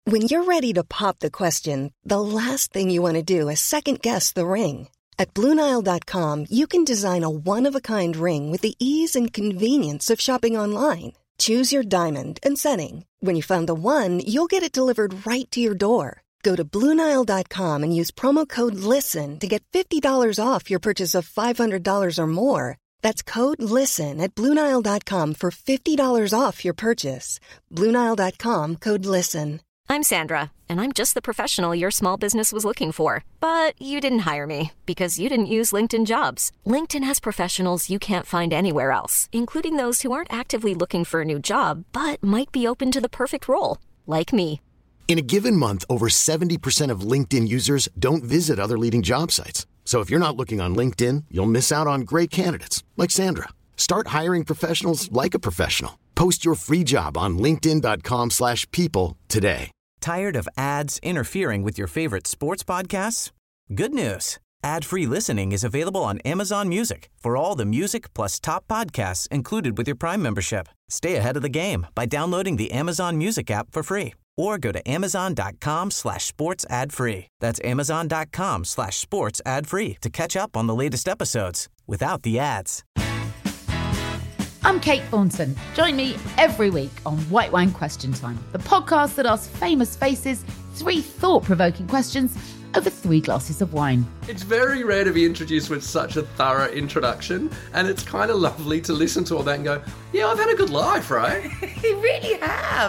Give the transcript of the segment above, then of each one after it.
When you're ready to pop the question, the last thing you want to do is second-guess the ring. At BlueNile.com, you can design a one-of-a-kind ring with the ease and convenience of shopping online. Choose your diamond and setting. When you find the one, you'll get it delivered right to your door. Go to BlueNile.com and use promo code LISTEN to get $50 off your purchase of $500 or more. That's code LISTEN at BlueNile.com for $50 off your purchase. BlueNile.com, code LISTEN. I'm Sandra, and I'm just the professional your small business was looking for. But you didn't hire me because you didn't use LinkedIn Jobs. LinkedIn has professionals you can't find anywhere else, including those who aren't actively looking for a new job, but might be open to the perfect role, like me. In a given month, over 70% of LinkedIn users don't visit other leading job sites. So if you're not looking on LinkedIn, you'll miss out on great candidates like Sandra. Start hiring professionals like a professional. Post your free job on linkedin.com/people today. Tired of ads interfering with your favorite sports podcasts? Good news. Ad-free listening is available on Amazon Music for all the music plus top podcasts included with your Prime membership. Stay ahead of the game by downloading the Amazon Music app for free or go to amazon.com/sports ad free. That's amazon.com/sports ad free to catch up on the latest episodes without the ads. I'm Kate Thornton. Join me every week on White Wine Question Time, the podcast that asks famous faces 3 thought-provoking questions over 3 glasses of wine. It's very rare to be introduced with such a thorough introduction, and it's kind of lovely to listen to all that and go, yeah, I've had a good life, right? You really have.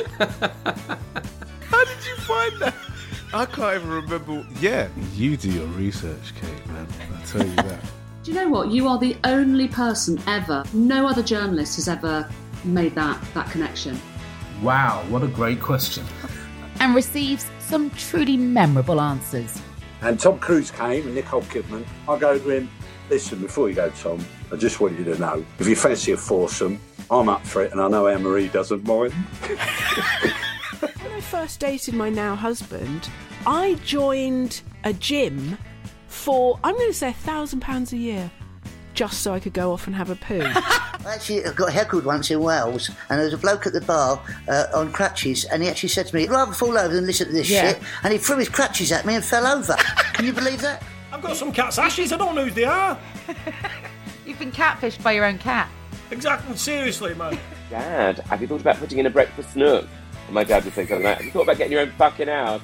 How did you find that? I can't even remember. Yeah, you do your research, Kate, man. I'll tell you that. Do you know what? You are the only person ever, no other journalist has ever made that connection. Wow, what a great question. And receives some truly memorable answers. And Tom Cruise came and Nicole Kidman. I go to him, listen, before you go, Tom, I just want you to know, if you fancy a foursome, I'm up for it and I know Anne-Marie doesn't mind. When I first dated my now husband, I joined a gym for, I'm going to say £1,000 a year, just so I could go off and have a poo. Actually, I got heckled once in Wales, and there was a bloke at the bar on crutches, and he actually said to me, I'd rather fall over than listen to this shit, and he threw his crutches at me and fell over. Can you believe that? I've got some cat's ashes, I don't know who they are. You've been catfished by your own cat. Exactly, seriously, man. Dad, have you thought about putting in a breakfast nook? And my dad would say something like, have you thought about getting your own fucking house?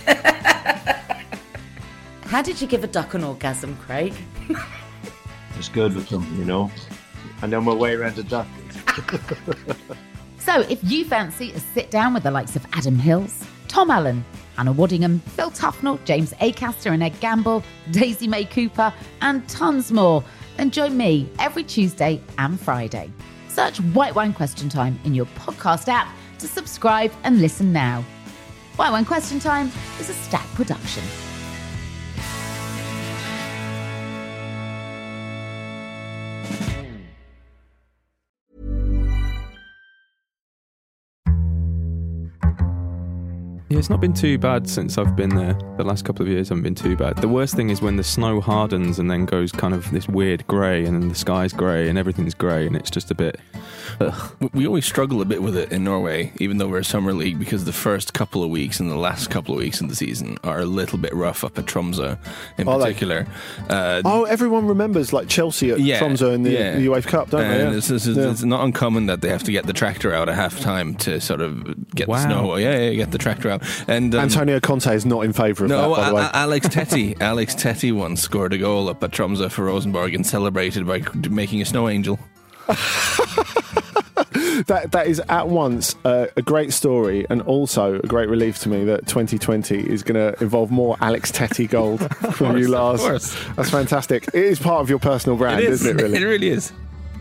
How did you give a duck an orgasm, Craig? It's good with them, you know. I know my way around a duck. So if you fancy a sit-down with the likes of Adam Hills, Tom Allen, Anna Waddingham, Phil Tufnell, James Acaster and Ed Gamble, Daisy May Cooper, and tons more, then join me every Tuesday and Friday. Search White Wine Question Time in your podcast app to subscribe and listen now. White Wine Question Time is a Stack production. Yeah, it's not been too bad since I've been there. The last couple of years haven't been too bad. The worst thing is when the snow hardens and then goes kind of this weird grey, and then the sky's grey and everything's grey, and it's just a bit... Ugh. We always struggle a bit with it in Norway, even though we're a summer league, because the first couple of weeks and the last couple of weeks of the season are a little bit rough up at Tromsø in particular. Everyone remembers like Chelsea at Tromsø in the UEFA Cup, don't they? Yeah. It's not uncommon that they have to get the tractor out at half-time to sort of get the snow. Get the tractor out. And Antonio Conte is not in favour of that, by the way. Alex Tetti once scored a goal up at Tromsø for Rosenborg and celebrated by making a snow angel. That is at once a great story and also a great relief to me that 2020 is going to involve more Alex Tetti gold from you, Lars. Of course. That's fantastic. It is part of your personal brand, isn't it, really? It really is.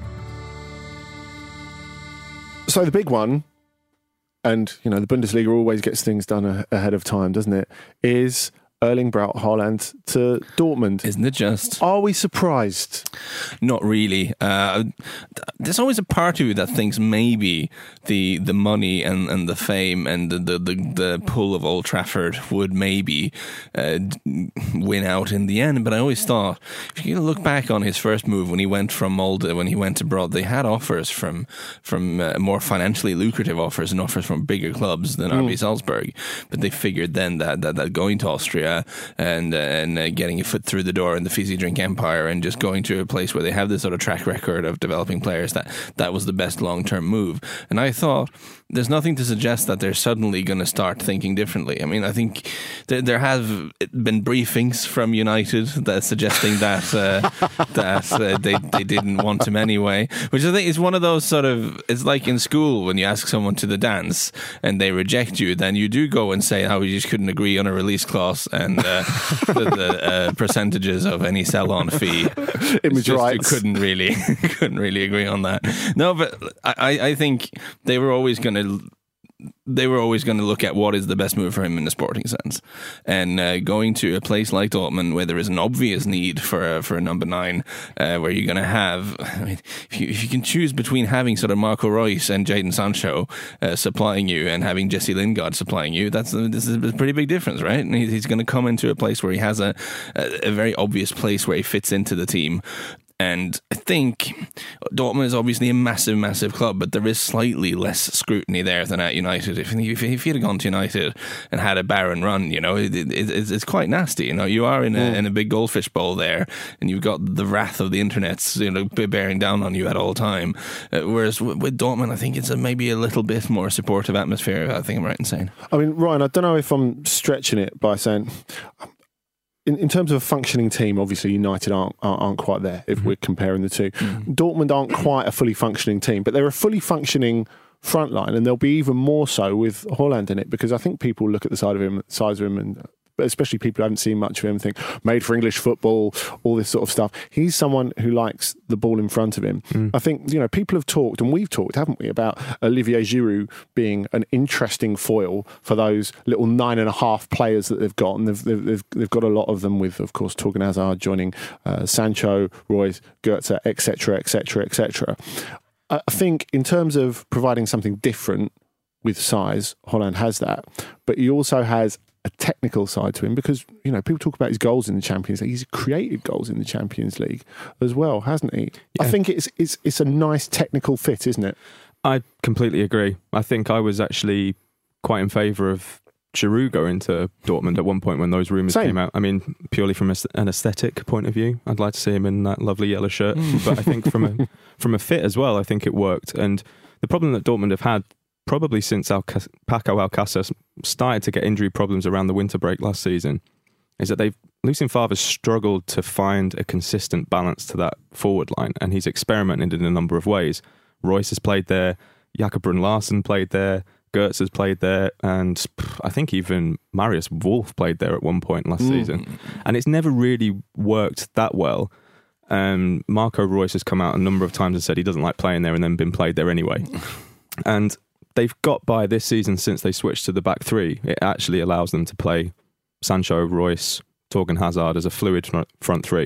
So the big one, and you know the Bundesliga always gets things done ahead of time, doesn't it, is Erling Braut Haaland to Dortmund. Isn't it just? Are we surprised? Not really. There's always a part of you that thinks maybe the money and the fame and the pull of Old Trafford would maybe win out in the end. But I always thought, if you look back on his first move when he went from Molde, when he went abroad, they had offers from more financially lucrative offers and offers from bigger clubs than RB Salzburg. But they figured then that going to Austria and getting a foot through the door in the fizzy drink empire and just going to a place where they have this sort of track record of developing players, that was the best long-term move. And I thought, there's nothing to suggest that they're suddenly going to start thinking differently. I mean, I think there have been briefings from United that suggesting that they didn't want him anyway, which I think is one of those sort of, it's like in school when you ask someone to the dance and they reject you, then you do go and say how we just couldn't agree on a release clause and the percentages of any sell-on fee. Image rights. You couldn't really agree on that. No, but I think they were always going to look at what is the best move for him in the sporting sense. And going to a place like Dortmund where there is an obvious need for a number 9, where you're going to have, I mean, if you can choose between having sort of Marco Reus and Jadon Sancho supplying you and having Jesse Lingard supplying you, this is a pretty big difference, right? And he's going to come into a place where he has a very obvious place where he fits into the team. And I think Dortmund is obviously a massive, massive club, but there is slightly less scrutiny there than at United. If you'd have gone to United and had a barren run, it's quite nasty. You are in a big goldfish bowl there, and you've got the wrath of the internets, bearing down on you at all time. Whereas with Dortmund, I think it's maybe a little bit more supportive atmosphere. I think I'm right in saying. I mean, Ryan, I don't know if I'm stretching it by saying, in terms of a functioning team, obviously United aren't quite there if we're comparing the two. Dortmund aren't quite a fully functioning team, but they're a fully functioning front line, and they'll be even more so with Haaland in it, because I think people look at the size of him, and especially people who haven't seen much of him, think made for English football, all this sort of stuff. He's someone who likes the ball in front of him. I think, people have talked, and we've talked, haven't we, about Olivier Giroud being an interesting foil for those little 9.5 players that they've got, and they've got a lot of them with, of course, Torgan Hazard joining Sancho, Royce, Goetze, etc., etc., etc. I think in terms of providing something different with size, Haaland has that, but he also has a technical side to him, because people talk about his goals in the Champions League. He's created goals in the Champions League as well, hasn't he? Yeah. I think it's a nice technical fit, isn't it? I completely agree. I think I was actually quite in favour of Giroud going to Dortmund at one point when those rumours came out. I mean, purely from an aesthetic point of view, I'd like to see him in that lovely yellow shirt. But I think from a fit as well, I think it worked. And the problem that Dortmund have had probably since Paco Alcácer started to get injury problems around the winter break last season is that Lucien Favre struggled to find a consistent balance to that forward line, and he's experimented in a number of ways. Royce has played there, Jakob Brun Larsen played there, Goetze has played there, and I think even Marius Wolf played there at one point last season. And it's never really worked that well. Marco Reus has come out a number of times and said he doesn't like playing there, and then been played there anyway. And they've got by this season since they switched to the back 3. It actually allows them to play Sancho, Royce, Torgan Hazard as a fluid front 3.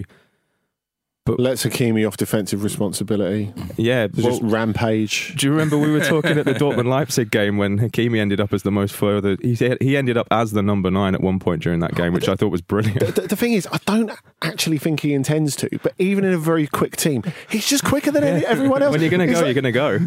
But lets Hakimi off defensive responsibility. Yeah. Just rampage. Do you remember we were talking at the Dortmund-Leipzig game when Hakimi ended up as the most further... He ended up as the number 9 at one point during that game, which I thought was brilliant. The thing is, I don't actually think he intends to, but even in a very quick team, he's just quicker than everyone else. When you're going to go, you're going to go.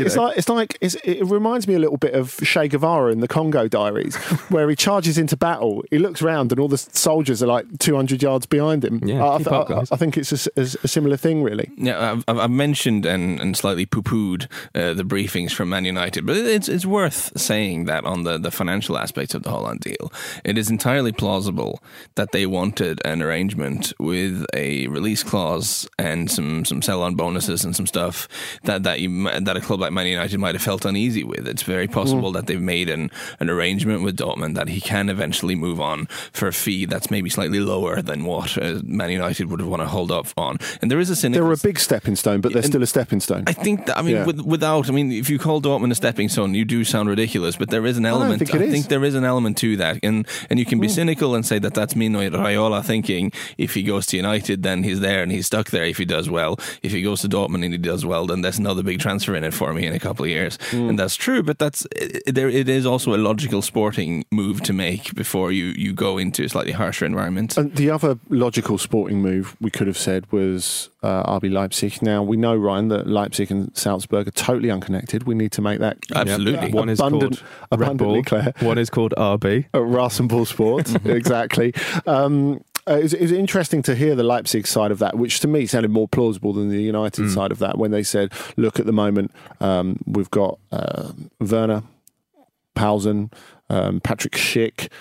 It reminds me a little bit of Che Guevara in the Congo Diaries, where he charges into battle, he looks around and all the soldiers are like 200 yards behind him. Yeah, I think it's a similar thing, really. Yeah, I've mentioned and slightly poo-pooed the briefings from Man United, but it's worth saying that on the financial aspects of the Haaland deal, it is entirely plausible that they wanted an arrangement with a release clause and some sell-on bonuses and some stuff that a club like Man United might have felt uneasy with. It's very possible that they've made an arrangement with Dortmund that he can eventually move on for a fee that's maybe slightly lower than what Man United would have want to hold up on. And there is a cynical... They're a big stepping stone, but they're still a stepping stone. I think that, I mean, if you call Dortmund a stepping stone, you do sound ridiculous, but there is an element. I think there is an element to that. And you can be cynical and say that that's Mino Raiola thinking if he goes to United, then he's there and he's stuck there if he does well. If he goes to Dortmund and he does well, then that's another big transfer in it for me in a couple of years. And that's true, but it is also a logical sporting move to make before you go into a slightly harsher environment. And the other logical sporting move we could have said was RB Leipzig. Now, we know, Ryan, that Leipzig and Salzburg are totally unconnected. We need to make that absolutely. One is called Red Bull, clear. One is called RB. Rasenball Sport, exactly. It was interesting to hear the Leipzig side of that, which to me sounded more plausible than the United side of that, when they said, look, at the moment, we've got Werner, Paulsen, Patrick Schick.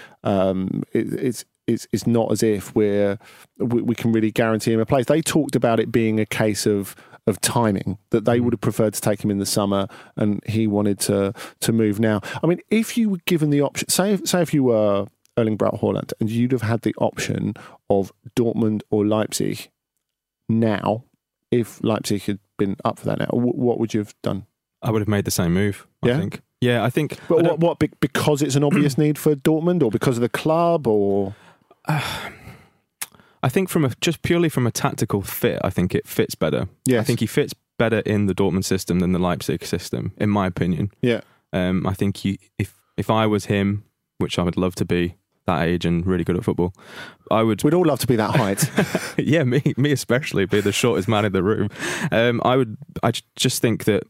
It's not as if we can really guarantee him a place. They talked about it being a case of timing, that they would have preferred to take him in the summer and he wanted to move now. I mean, if you were given the option, say if you were Erling Braut Haaland and you'd have had the option of Dortmund or Leipzig now, if Leipzig had been up for that now, what would you have done? I would have made the same move, I think. Yeah, I think... But what, because it's an obvious need for Dortmund, or because of the club, or... I think just purely from a tactical fit, I think it fits better. Yes. I think he fits better in the Dortmund system than the Leipzig system, in my opinion. Yeah. I think if I was him, which I would love to be that age and really good at football, we'd all love to be that height. Yeah, me especially, be the shortest man in the room. I just think that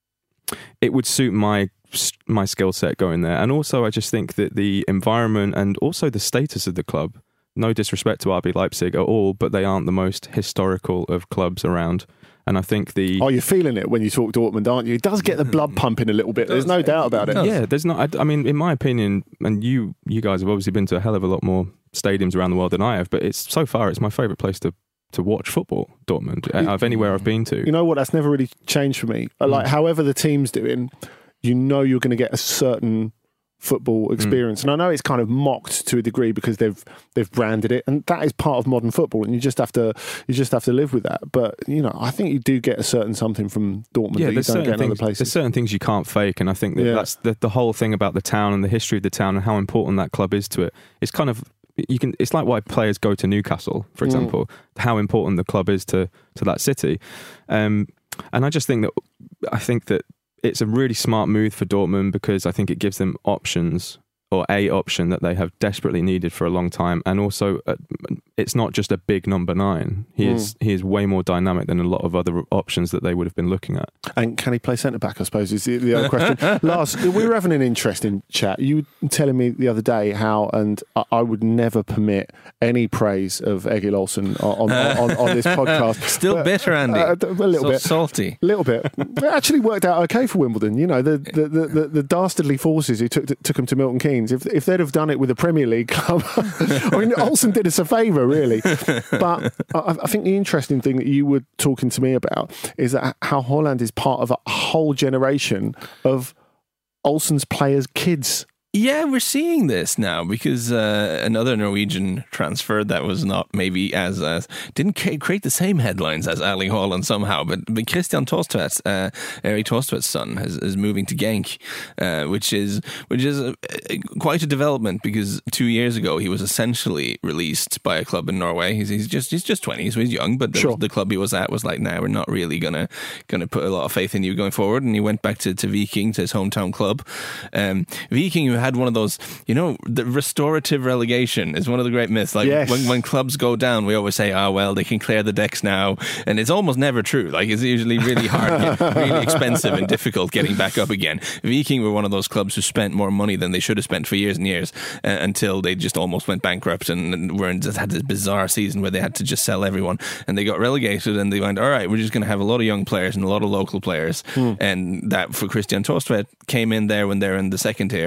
it would suit my skill set going there. And also I just think that the environment and also the status of the club, no disrespect to RB Leipzig at all, but they aren't the most historical of clubs around. And I think you're feeling it when you talk Dortmund, aren't you? It does get the blood pumping a little bit. There's no doubt about it. Yeah, there's not. I mean, in my opinion, and you guys have obviously been to a hell of a lot more stadiums around the world than I have, but it's my favourite place to watch football, Dortmund, of anywhere I've been to. You know what? That's never really changed for me. Like, however the team's doing, you know you're going to get a certain football experience. And I know it's kind of mocked to a degree because they've branded it, and that is part of modern football, and you just have to live with that. But I think you do get a certain something from Dortmund that you don't get in other places. There's certain things you can't fake, and I think that's the whole thing about the town and the history of the town and how important that club is to it. It's kind of it's like why players go to Newcastle, for example, how important the club is to that city. And I just think that it's a really smart move for Dortmund because I think it gives them options, or a option that they have desperately needed for a long time. And also, it's not just a big number 9. He is way more dynamic than a lot of other options that they would have been looking at. And can he play centre-back, I suppose, is the other question. Lars, we were having an interesting chat. You were telling me the other day how, and I would never permit any praise of Egil Olsen on this podcast. Still bitter, Andy. A little bit. Salty. A little bit. It actually worked out okay for Wimbledon. The dastardly forces who took him to Milton Keynes, if they'd have done it with a Premier League club, I mean, Olsen did us a favour, really. But I think the interesting thing that you were talking to me about is that how Haaland is part of a whole generation of Olsen's players' kids. Yeah, we're seeing this now because another Norwegian transfer that was not maybe as didn't create the same headlines as Erling Haaland somehow, but Christian Tostvedt, Erik Tostvedt's son, is moving to Genk, which is quite a development because 2 years ago he was essentially released by a club in Norway. He's just 20, so he's young, but the club he was at was like, nah, we're not really gonna put a lot of faith in you going forward, and he went back to Viking, to his hometown club. Viking, who had one of those, the restorative relegation is one of the great myths. Like, yes. when clubs go down, we always say, well, they can clear the decks now. And it's almost never true. Like, it's usually really hard, really expensive and difficult getting back up again. Viking were one of those clubs who spent more money than they should have spent for years and years until they just almost went bankrupt and just had this bizarre season where they had to just sell everyone. And they got relegated and they went, all right, we're just going to have a lot of young players and a lot of local players. And that for Christian Tostvedt came in there when they're in the second tier,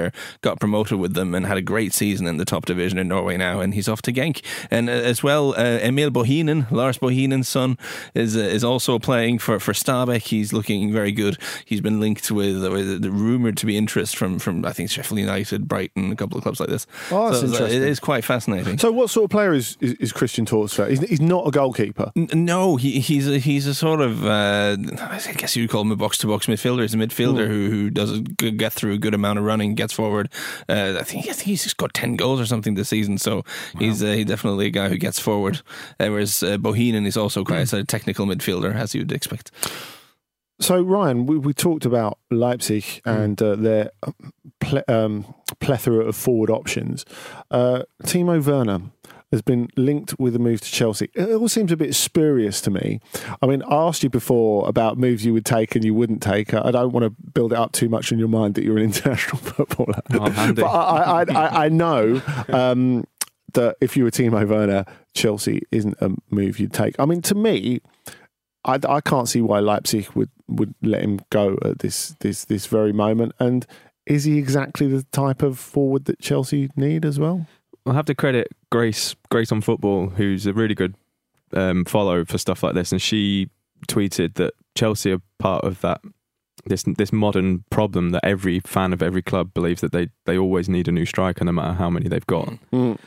got promoted with them and had a great season in the top division in Norway now, and he's off to Genk. And as well, Emil Bohinen, Lars Bohinen's son, is also playing for Stabæk. He's looking very good. He's been linked with rumoured to be interest from I think Sheffield United, Brighton, a couple of clubs like this. Oh, that's interesting. It is quite fascinating. So what sort of player is Christian Torstvedt? He's not a goalkeeper. No, he's a sort of I guess you'd call him a box-to-box midfielder. He's a midfielder who does get through a good amount of running, gets forward. I think he's scored 10 goals or something this season, so he's definitely a guy who gets forward. Whereas Bohinen is also quite a technical midfielder, as you'd expect. So, Ryan, we talked about Leipzig and their plethora of forward options. Timo Werner has been linked with a move to Chelsea. It all seems a bit spurious to me. I mean, I asked you before about moves you would take and you wouldn't take. I don't want to build it up too much in your mind that you're an international footballer. Oh, handy. But I know that if you were Timo Werner, Chelsea isn't a move you'd take. I mean, to me, I can't see why Leipzig would let him go at this very moment. And is he exactly the type of forward that Chelsea need as well? I'll have to credit Grace on Football, who's a really good follow for stuff like this, and she tweeted that Chelsea are part of that this modern problem that every fan of every club believes that they always need a new striker no matter how many they've got.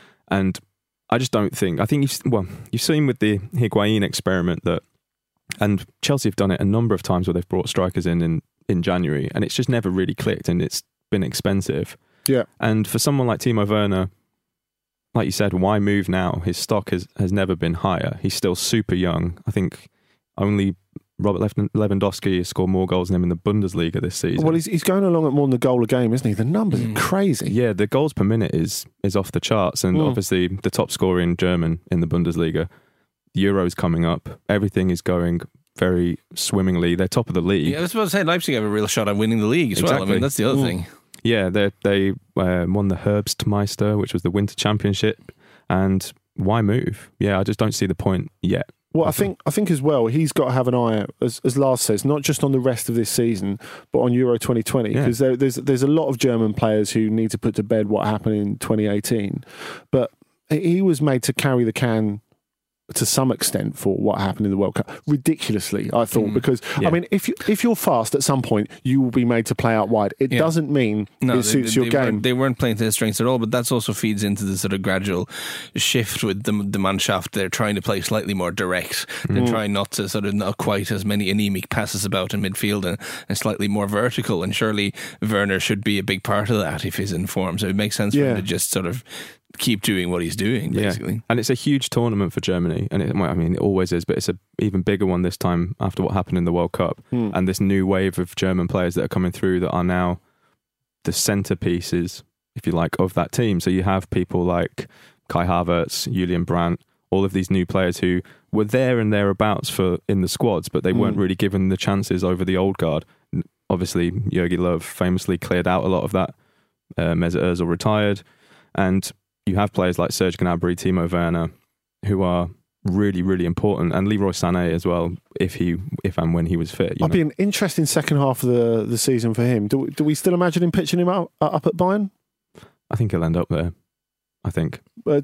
And I just don't think. I think you've seen with the Higuain experiment that, and Chelsea have done it a number of times where they've brought strikers in January, and it's just never really clicked, and it's been expensive. Yeah. And for someone like Timo Werner, like you said, why move now? His stock has never been higher. He's still super young. I think only Robert Lewandowski has scored more goals than him in the Bundesliga this season. Well, he's going along at more than a goal a game, isn't he? The numbers are crazy. Yeah, the goals per minute is off the charts, and obviously the top scorer in German in the Bundesliga. The Euro's coming up. Everything is going very swimmingly. They're top of the league. Yeah, I was supposed to say Leipzig have a real shot at winning the league as well. I mean, that's the other thing. Yeah, they won the Herbstmeister, which was the winter championship. And why move? Yeah, I just don't see the point yet. Well, I think as well, he's got to have an eye out, as Lars says, not just on the rest of this season, but on Euro 2020, because there's a lot of German players who need to put to bed what happened in 2018. But he was made to carry the can to some extent for what happened in the World Cup. Ridiculously, I thought, because, I mean, if you're fast at some point, you will be made to play out wide. It doesn't mean it suits your game. They weren't playing to their strengths at all, but that also feeds into the sort of gradual shift with the Mannschaft. They're trying to play slightly more direct. They're trying not to sort of not quite as many anemic passes about in midfield and slightly more vertical. And surely Werner should be a big part of that if he's in form. So it makes sense for him to just sort of keep doing what he's doing, basically. Yeah. And it's a huge tournament for Germany, and it always is, but it's an even bigger one this time after what happened in the World Cup and this new wave of German players that are coming through that are now the centerpieces, if you like, of that team. So you have people like Kai Havertz, Julian Brandt, all of these new players who were there and thereabouts in the squads, but they weren't really given the chances over the old guard. Obviously, Jogi Löw famously cleared out a lot of that. Mesut Ozil retired, and you have players like Serge Gnabry, Timo Werner, who are really, really important, and Leroy Sané as well, if and when he was fit. It'll be an interesting second half of the season for him. Do we still imagine him pitching him up at Bayern? I think he'll end up there. I think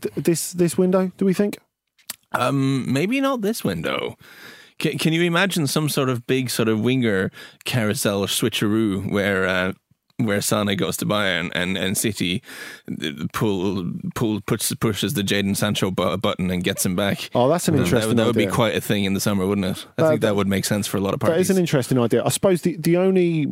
this window. Do we think? Maybe not this window. Can you imagine some sort of big sort of winger carousel or switcheroo where Sané goes to Bayern and City pushes the Jadon Sancho button and gets him back? Oh, that's an interesting idea. That would be quite a thing in the summer, wouldn't it? I think that would make sense for a lot of parties. That is an interesting idea. I suppose the only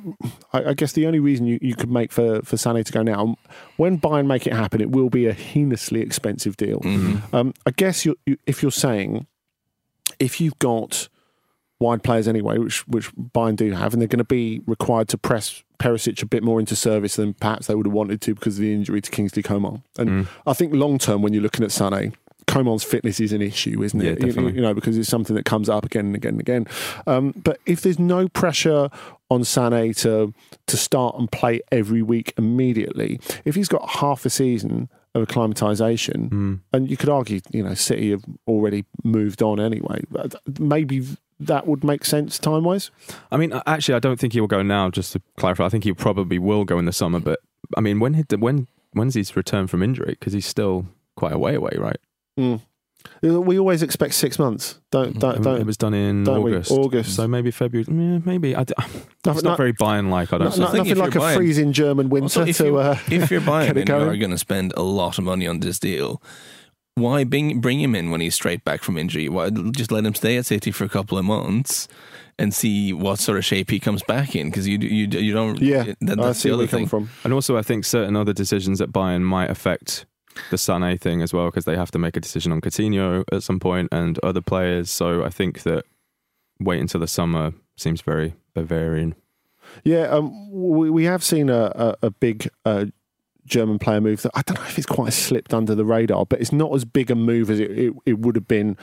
reason you could make for Sané to go now, when Bayern make it happen, it will be a heinously expensive deal. I guess if you're saying, if you've got wide players anyway, which Bayern do have, and they're going to be required to press Perisic a bit more into service than perhaps they would have wanted to because of the injury to Kingsley Coman. And I think long term, when you're looking at Sané, Coman's fitness is an issue, isn't it? Yeah, definitely. Because it's something that comes up again and again and again. But if there's no pressure on Sané to start and play every week immediately, if he's got half a season of acclimatisation, and you could argue, City have already moved on anyway, maybe that would make sense time-wise? I mean, actually, I don't think he will go now, just to clarify. I think he probably will go in the summer, but I mean, when's his return from injury? Because he's still quite a way away, right? Mm. We always expect 6 months. Don't. It was done in August. So maybe February. Yeah, maybe. It's not very Bayern-like. I don't think. Nothing like a freezing German winter if to. If you're Bayern and you are going to spend a lot of money on this deal, why bring him in when he's straight back from injury? Why just let him stay at City for a couple of months and see what sort of shape he comes back in? Because you don't. Yeah, that's I see the where other you come thing. from. And also, I think certain other decisions at Bayern might affect the Sané thing as well, because they have to make a decision on Coutinho at some point and other players. So I think that wait until the summer seems very Bavarian. Yeah, we have seen a big German player move that I don't know if it's quite slipped under the radar, but it's not as big a move as it would have been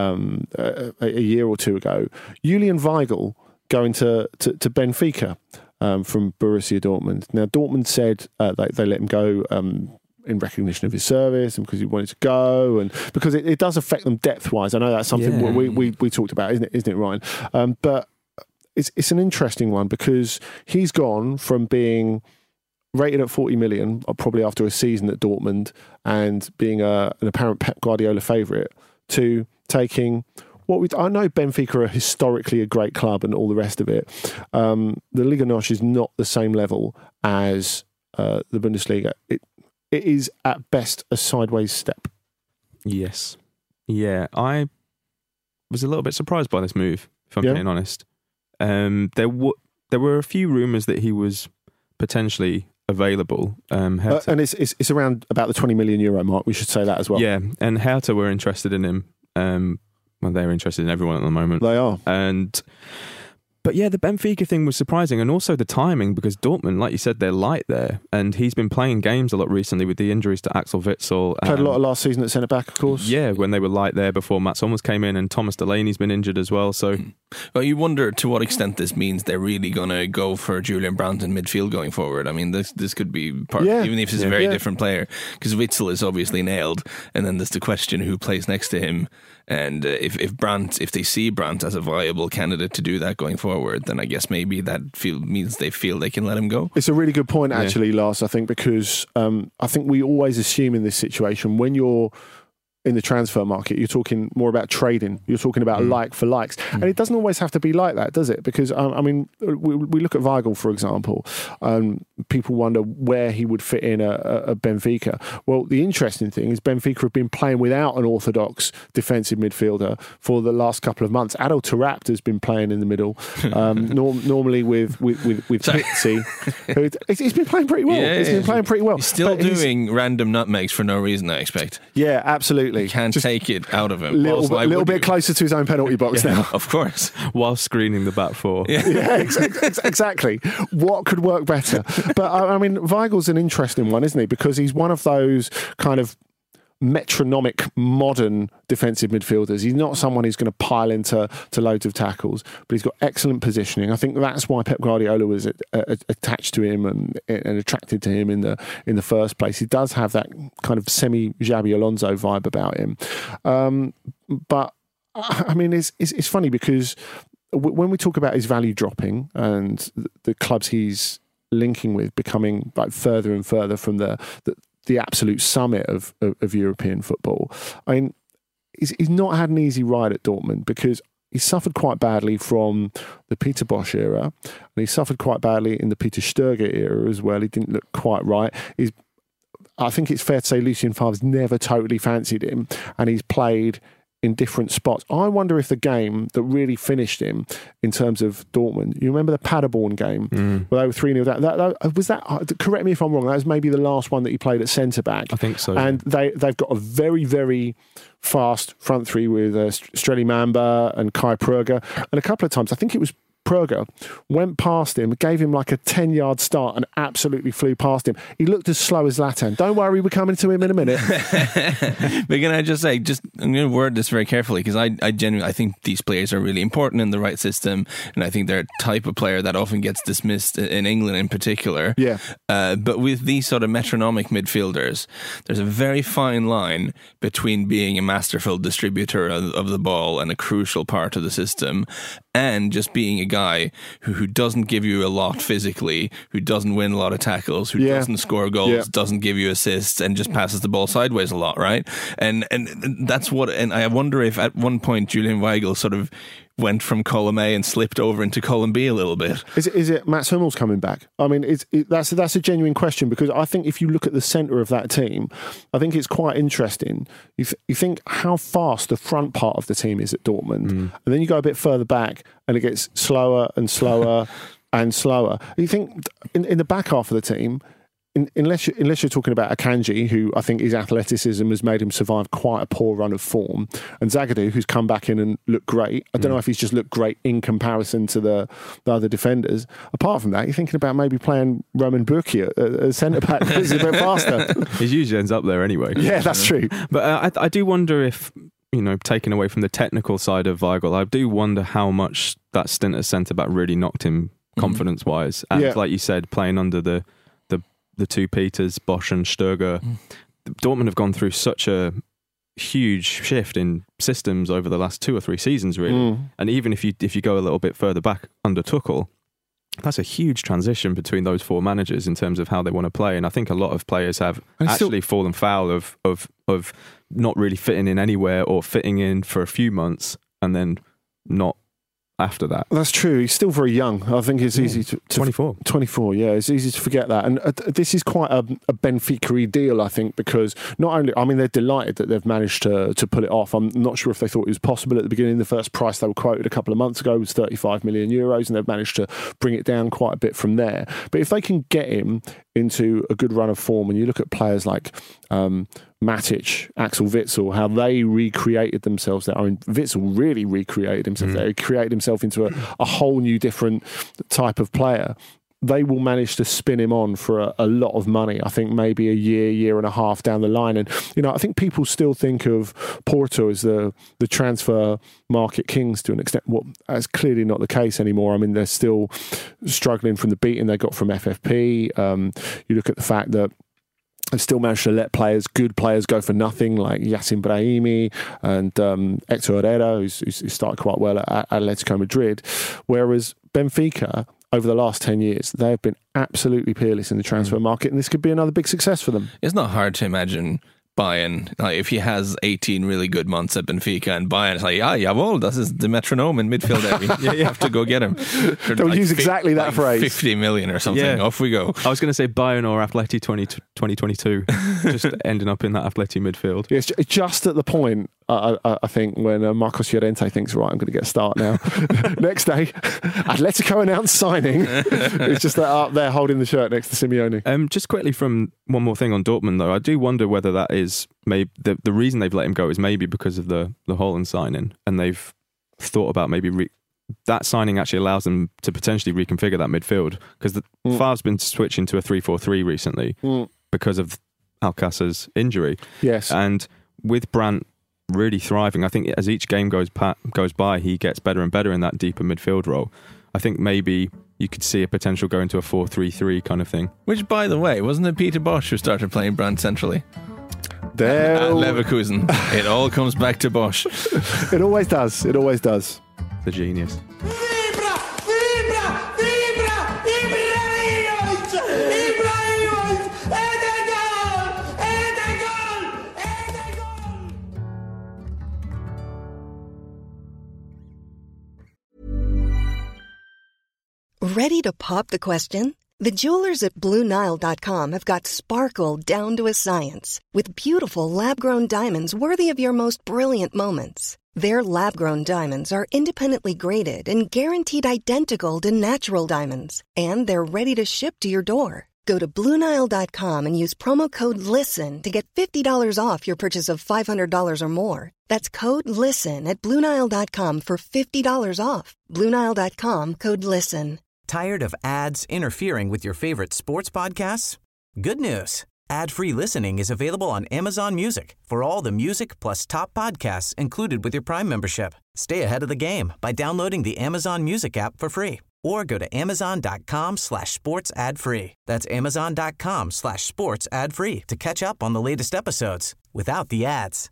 a year or two ago. Julian Weigl going to Benfica from Borussia Dortmund. Now, Dortmund said they let him go in recognition of his service and because he wanted to go, and because it does affect them depth-wise. I know that's something we talked about, isn't it, Ryan? But it's an interesting one because he's gone from being rated at 40 million, probably after a season at Dortmund, and being an apparent Pep Guardiola favourite, to taking I know Benfica are historically a great club and all the rest of it. The Liga NOS is not the same level as the Bundesliga. It is at best a sideways step. Yes. Yeah, I was a little bit surprised by this move, if I'm being honest. There were a few rumours that he was potentially available. And it's around about the 20 million euro mark, we should say that as well. Yeah, and Hertha were interested in him. Well, they're interested in everyone at the moment. They are. But yeah, the Benfica thing was surprising, and also the timing, because Dortmund, like you said, they're light there, and he's been playing games a lot recently with the injuries to Axel Witsel. Played a lot of last season at centre back, of course. Yeah, when they were light there before Mats Hummels came in, and Thomas Delaney's been injured as well. So, well, you wonder to what extent this means they're really going to go for Julian Brandt in midfield going forward. I mean, this could be part, even if he's a very different player, because Witsel is obviously nailed, and then there's the question who plays next to him. And if they see Brandt as a viable candidate to do that going forward, then I guess maybe that means they feel they can let him go. It's a really good point, actually, Lars, I think, because I think we always assume in this situation, when you're in the transfer market, you're talking more about trading. You're talking about like for likes. And it doesn't always have to be like that, does it? Because, I mean, we look at Weigl, for example. People wonder where he would fit in at Benfica. Well, the interesting thing is Benfica have been playing without an orthodox defensive midfielder for the last couple of months. Adel Taarabt has been playing in the middle, normally with Pizzi. He's been playing pretty well. Yeah, he's been playing pretty well. He's still doing random nutmegs for no reason, I expect. Yeah, absolutely. You can't take it out of him. Little bit closer to his own penalty box now. Of course. While screening the back four. Yeah, exactly. What could work better? But, I mean, Weigl's an interesting one, isn't he? Because he's one of those kind of metronomic modern defensive midfielders. He's not someone who's going to pile into loads of tackles, but he's got excellent positioning. I think that's why Pep Guardiola was attached to him and attracted to him in the first place. He does have that kind of semi-Xabi Alonso vibe about him. But I mean, it's funny because when we talk about his value dropping and the clubs he's linking with becoming like further and further from the absolute summit of European football. I mean, he's not had an easy ride at Dortmund because he suffered quite badly from the Peter Bosz era, and he suffered quite badly in the Peter Stöger era as well. He didn't look quite right. I think it's fair to say Lucien Favre's never totally fancied him, and he's played in different spots. I wonder if the game that really finished him in terms of Dortmund, you remember the Paderborn game where they were 3-0 down? That correct me if I'm wrong, that was maybe the last one that he played at centre-back. I think so. And they've got a very, very fast front three with Streli Mamba and Kai Pröger. And a couple of times, I think it was Pröger, went past him, gave him like a 10-yard start and absolutely flew past him. He looked as slow as Zlatan. Don't worry, we're coming to him in a minute. But can I just say, I'm going to word this very carefully because I genuinely think these players are really important in the right system, and I think they're a type of player that often gets dismissed in England in particular. Yeah. But with these sort of metronomic midfielders, there's a very fine line between being a masterful distributor of the ball and a crucial part of the system, and just being a guy who doesn't give you a lot physically, who doesn't win a lot of tackles, who doesn't score goals, doesn't give you assists, and just passes the ball sideways a lot, right? And that's what. And I wonder if at one point Julian Weigl sort of went from column A and slipped over into column B a little bit. Is it Mats Hummels coming back? I mean, that's a genuine question, because I think if you look at the centre of that team, I think it's quite interesting. You think how fast the front part of the team is at Dortmund, and then you go a bit further back and it gets slower and slower and slower. You think in the back half of the team, unless you're talking about Akanji, who I think his athleticism has made him survive quite a poor run of form, and Zagadou, who's come back in and looked great. I don't know if he's just looked great in comparison to the other defenders. Apart from that, you're thinking about maybe playing Roman Burki at centre-back because he's a bit faster. He usually ends up there anyway. Yeah, that's true. But I do wonder if, taking away from the technical side of Weigl, I do wonder how much that stint at centre-back really knocked him confidence-wise. And like you said, playing under the two Peters, Bosch and Sturger. Dortmund have gone through such a huge shift in systems over the last 2 or 3 seasons, really. And even if you go a little bit further back under Tuchel, that's a huge transition between those 4 managers in terms of how they want to play. And I think a lot of players have actually fallen foul of not really fitting in anywhere, or fitting in for a few months and then not after that. That's true. He's still very young. I think it's easy to 24. 24, yeah. It's easy to forget that. And this is quite a Benfica-y deal, I think, because not only, I mean, they're delighted that they've managed to pull it off. I'm not sure if they thought it was possible at the beginning. The first price they were quoted a couple of months ago was 35 million euros, and they've managed to bring it down quite a bit from there. But if they can get him into a good run of form, and you look at players like Matic, Axel Witsel, how they recreated themselves there. I mean, Witsel really recreated himself there. He created himself into a whole new different type of player. They will manage to spin him on for a lot of money. I think maybe a year and a half down the line. And, I think people still think of Porto as the transfer market kings to an extent. Well, that's clearly not the case anymore. I mean, they're still struggling from the beating they got from FFP. You look at the fact that they've still managed to let good players go for nothing, like Yacine Brahimi and Hector Herrera, who's started quite well at Atletico Madrid. Whereas Benfica, over the last 10 years, they have been absolutely peerless in the transfer market, and this could be another big success for them. It's not hard to imagine Bayern, like if he has 18 really good months at Benfica, and Bayern is like, jawohl, das ist the metronome in midfield. You have to go get him. They'll use exactly that phrase. 50 million or something. Yeah. Off we go. I was going to say Bayern or Atleti 2022, just ending up in that Atleti midfield. Yeah, it's just at the point, I think, when Marcos Llorente thinks, right, I'm going to get a start now. Next day, Atletico announced signing. It's just that up there holding the shirt next to Simeone. Just quickly from one more thing on Dortmund, though, I do wonder whether that is maybe the reason they've let him go is maybe because of the Haaland signing, and they've thought about maybe that signing actually allows them to potentially reconfigure that midfield, because Favre's been switching to a 3-4-3 recently because of Alcácer's injury. Yes, and with Brandt really thriving, I think as each game goes by, he gets better and better in that deeper midfield role. I think maybe you could see a potential going to a 4-3-3 kind of thing. Which, by the way, wasn't it Peter Bosch who started playing Brandt centrally? At Leverkusen. It all comes back to Bosch. It always does. It always does. The genius. Ready to pop the question? The jewelers at BlueNile.com have got sparkle down to a science with beautiful lab-grown diamonds worthy of your most brilliant moments. Their lab-grown diamonds are independently graded and guaranteed identical to natural diamonds, and they're ready to ship to your door. Go to BlueNile.com and use promo code LISTEN to get $50 off your purchase of $500 or more. That's code LISTEN at BlueNile.com for $50 off. BlueNile.com, code LISTEN. Tired of ads interfering with your favorite sports podcasts? Good news. Ad-free listening is available on Amazon Music for all the music plus top podcasts included with your Prime membership. Stay ahead of the game by downloading the Amazon Music app for free, or go to amazon.com/sports ad free. That's amazon.com/sports ad free to catch up on the latest episodes without the ads.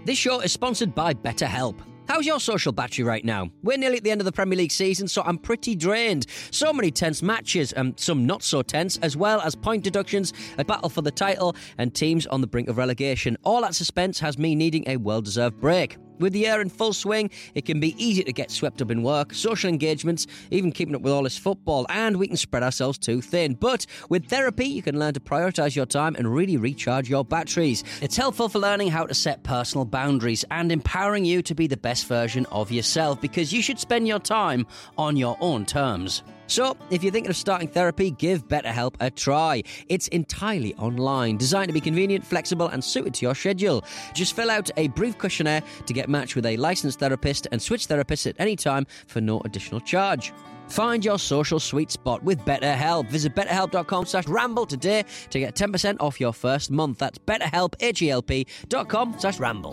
This show is sponsored by BetterHelp. How's your social battery right now? We're nearly at the end of the Premier League season, so I'm pretty drained. So many tense matches, and some not so tense, as well as point deductions, a battle for the title, and teams on the brink of relegation. All that suspense has me needing a well-deserved break. With the year in full swing, it can be easy to get swept up in work, social engagements, even keeping up with all this football, and we can spread ourselves too thin. But with therapy, you can learn to prioritise your time and really recharge your batteries. It's helpful for learning how to set personal boundaries and empowering you to be the best version of yourself, because you should spend your time on your own terms. So, if you're thinking of starting therapy, give BetterHelp a try. It's entirely online, designed to be convenient, flexible, and suited to your schedule. Just fill out a brief questionnaire to get matched with a licensed therapist and switch therapists at any time for no additional charge. Find your social sweet spot with BetterHelp. Visit betterhelp.com/ramble today to get 10% off your first month. That's betterhelp, HELP.com/ramble.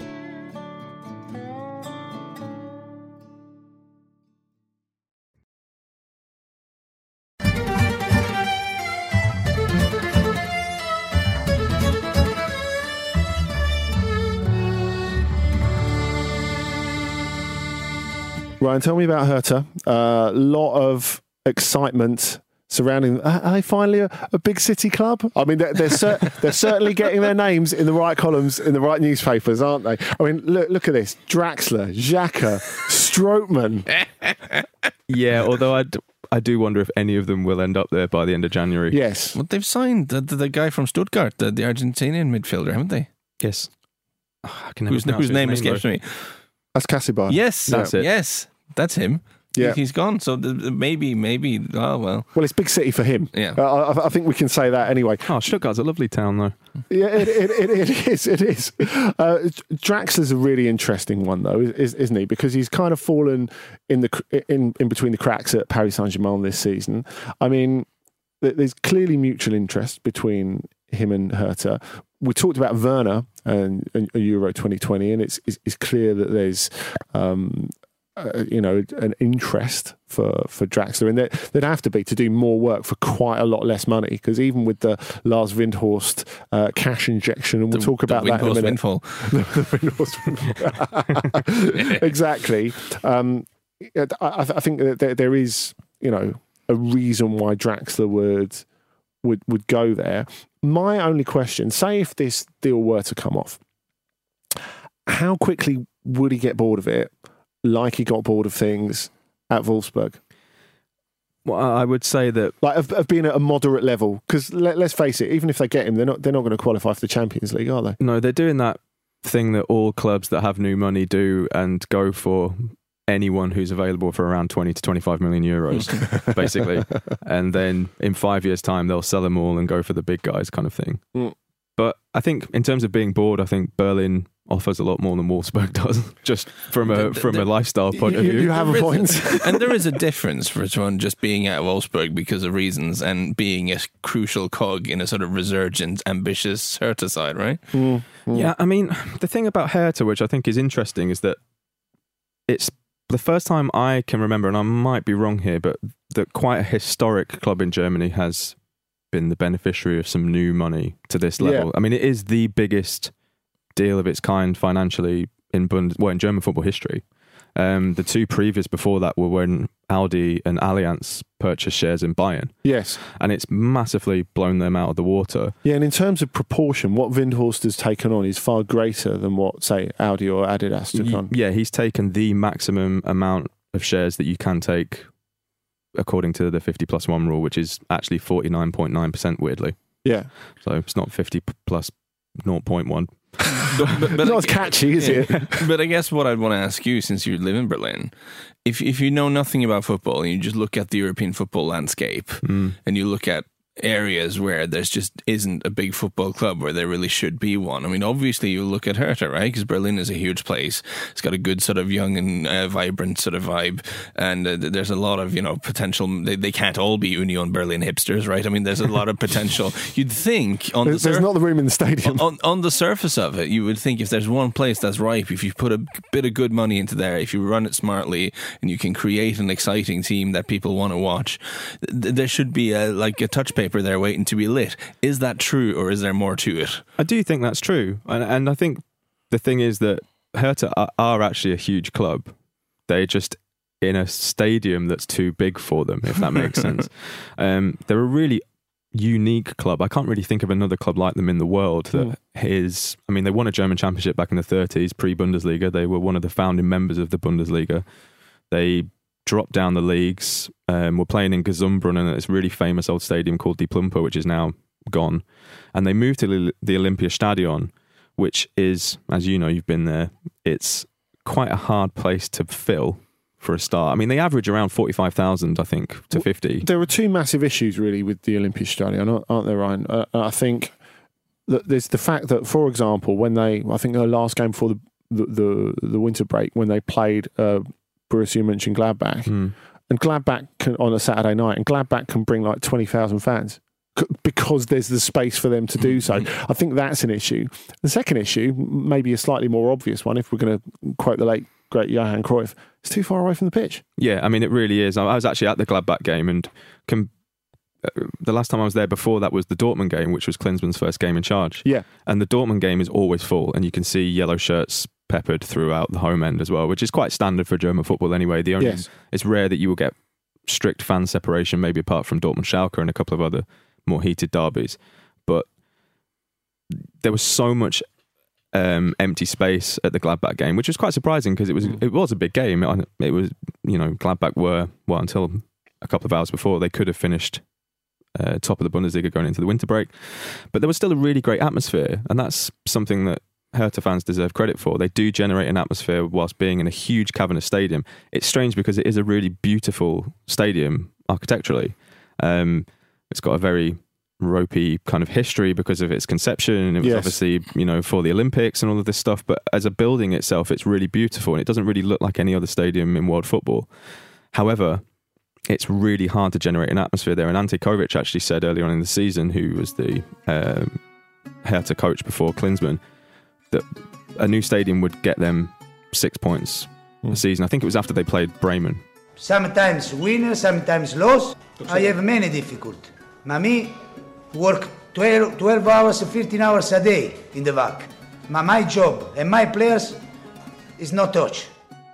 Ryan, tell me about Hertha. A lot of excitement surrounding. Are they finally a big city club? I mean, they're certainly getting their names in the right columns in the right newspapers, aren't they? I mean, look at this: Draxler, Xhaka, Strootman. Yeah, although I do wonder if any of them will end up there by the end of January. Yes. Well, they've signed the guy from Stuttgart, the Argentinian midfielder, haven't they? Yes. I can never whose name escapes me. That's Cassibar. Yes, that's it. Yes, that's him. Yeah. He's gone. So maybe. Oh well. Well, it's big city for him. Yeah. I think we can say that anyway. Oh, Stuttgart's a lovely town, though. Yeah, it is. It is. Draxler's a really interesting one, though, isn't he? Because he's kind of fallen in between the cracks at Paris Saint-Germain this season. I mean, there's clearly mutual interest between him and Hertha. We talked about Werner and Euro 2020, and it's clear that there's an interest for Draxler, and there'd have to be to do more work for quite a lot less money, because even with the Lars Windhorst cash injection, and we'll talk about that in a minute. Windfall. Exactly. I think that there is, a reason why Draxler would go there. My only question, say if this deal were to come off, how quickly would he get bored of it, like he got bored of things at Wolfsburg? Well, I would say that, like, of being at a moderate level, because let's face it, even if they get him, they're not going to qualify for the Champions League, are they? No, they're doing that thing that all clubs that have new money do and go for anyone who's available for around 20 to 25 million euros, basically. And then in 5 years' time, they'll sell them all and go for the big guys kind of thing. Mm. But I think in terms of being bored, I think Berlin offers a lot more than Wolfsburg does, just from a lifestyle point of view. You have a point. And there is a difference for someone just being at Wolfsburg because of reasons and being a crucial cog in a sort of resurgent, ambitious Hertha side, right? Mm. Mm. Yeah, I mean, the thing about Hertha, which I think is interesting, is that it's the first time I can remember, and I might be wrong here, but that quite a historic club in Germany has been the beneficiary of some new money to this level. Yeah. I mean, it is the biggest deal of its kind financially in German football history. The two previous before that were when Audi and Allianz purchased shares in Bayern. Yes. And it's massively blown them out of the water. Yeah, and in terms of proportion, what Windhorst has taken on is far greater than what, say, Audi or Adidas took on. Yeah, he's taken the maximum amount of shares that you can take according to the 50+1 rule, which is actually 49.9%, weirdly. Yeah. So it's not 50 plus 0.1. but not as catchy, is it? But I guess what I'd want to ask you, since you live in Berlin, if you know nothing about football and you just look at the European football landscape and you look at areas where there's just isn't a big football club where there really should be one. I mean, obviously you look at Hertha, right? Because Berlin is a huge place. It's got a good sort of young and vibrant sort of vibe, and there's a lot of potential. They can't all be Union Berlin hipsters, right? I mean, there's a lot of potential. You'd think there's not the room in the stadium. On the surface of it, you would think if there's one place that's ripe, if you put a bit of good money into there, if you run it smartly, and you can create an exciting team that people want to watch, there should be a touch paper there waiting to be lit. Is that true, or is there more to it? I do think that's true, and I think the thing is that Hertha are actually a huge club. They're just in a stadium that's too big for them, if that makes sense. They're a really unique club. I can't really think of another club like them in the world that is... I mean, they won a German championship back in the 30s, pre-Bundesliga. They were one of the founding members of the Bundesliga. They dropped down the leagues, were playing in Gesundbrunnen at this really famous old stadium called Die Plumpe, which is now gone. And they moved to the Olympiastadion, which is, as you know, you've been there, it's quite a hard place to fill for a start. I mean, they average around 45,000, I think, to 50. There are two massive issues, really, with the Olympiastadion, aren't there, Ryan? I think that there's the fact that, for example, when I think their last game before the winter break, when they played Borussia Mönchengladbach, and Gladbach on a Saturday night, and Gladbach can bring like 20,000 fans because there's the space for them to do so. I think that's an issue. The second issue, maybe a slightly more obvious one, if we're going to quote the late great Johan Cruyff, it's too far away from the pitch. Yeah, I mean, it really is. I was actually at the Gladbach game, and the last time I was there before that was the Dortmund game, which was Klinsmann's first game in charge. Yeah. And the Dortmund game is always full, and you can see yellow shirts peppered throughout the home end as well, which is quite standard for German football anyway. It's rare that you will get strict fan separation, maybe apart from Dortmund Schalke and a couple of other more heated derbies. But there was so much empty space at the Gladbach game, which was quite surprising because it was a big game. It was, Gladbach were, until a couple of hours before, they could have finished top of the Bundesliga going into the winter break. But there was still a really great atmosphere, and that's something that Hertha fans deserve credit for. They do generate an atmosphere whilst being in a huge cavernous stadium. It's strange because it is a really beautiful stadium architecturally. It's got a very ropey kind of history because of its conception. It was obviously, for the Olympics and all of this stuff, but as a building itself, it's really beautiful and it doesn't really look like any other stadium in world football. However, it's really hard to generate an atmosphere there. And Ante Kovic actually said earlier on in the season, who was the Hertha coach before Klinsmann, that a new stadium would get them 6 points a season. I think it was after they played Bremen. Sometimes win, sometimes lose. I have many difficulties. Me work 12 hours, 15 hours a day in the back. My job and my players is not touch.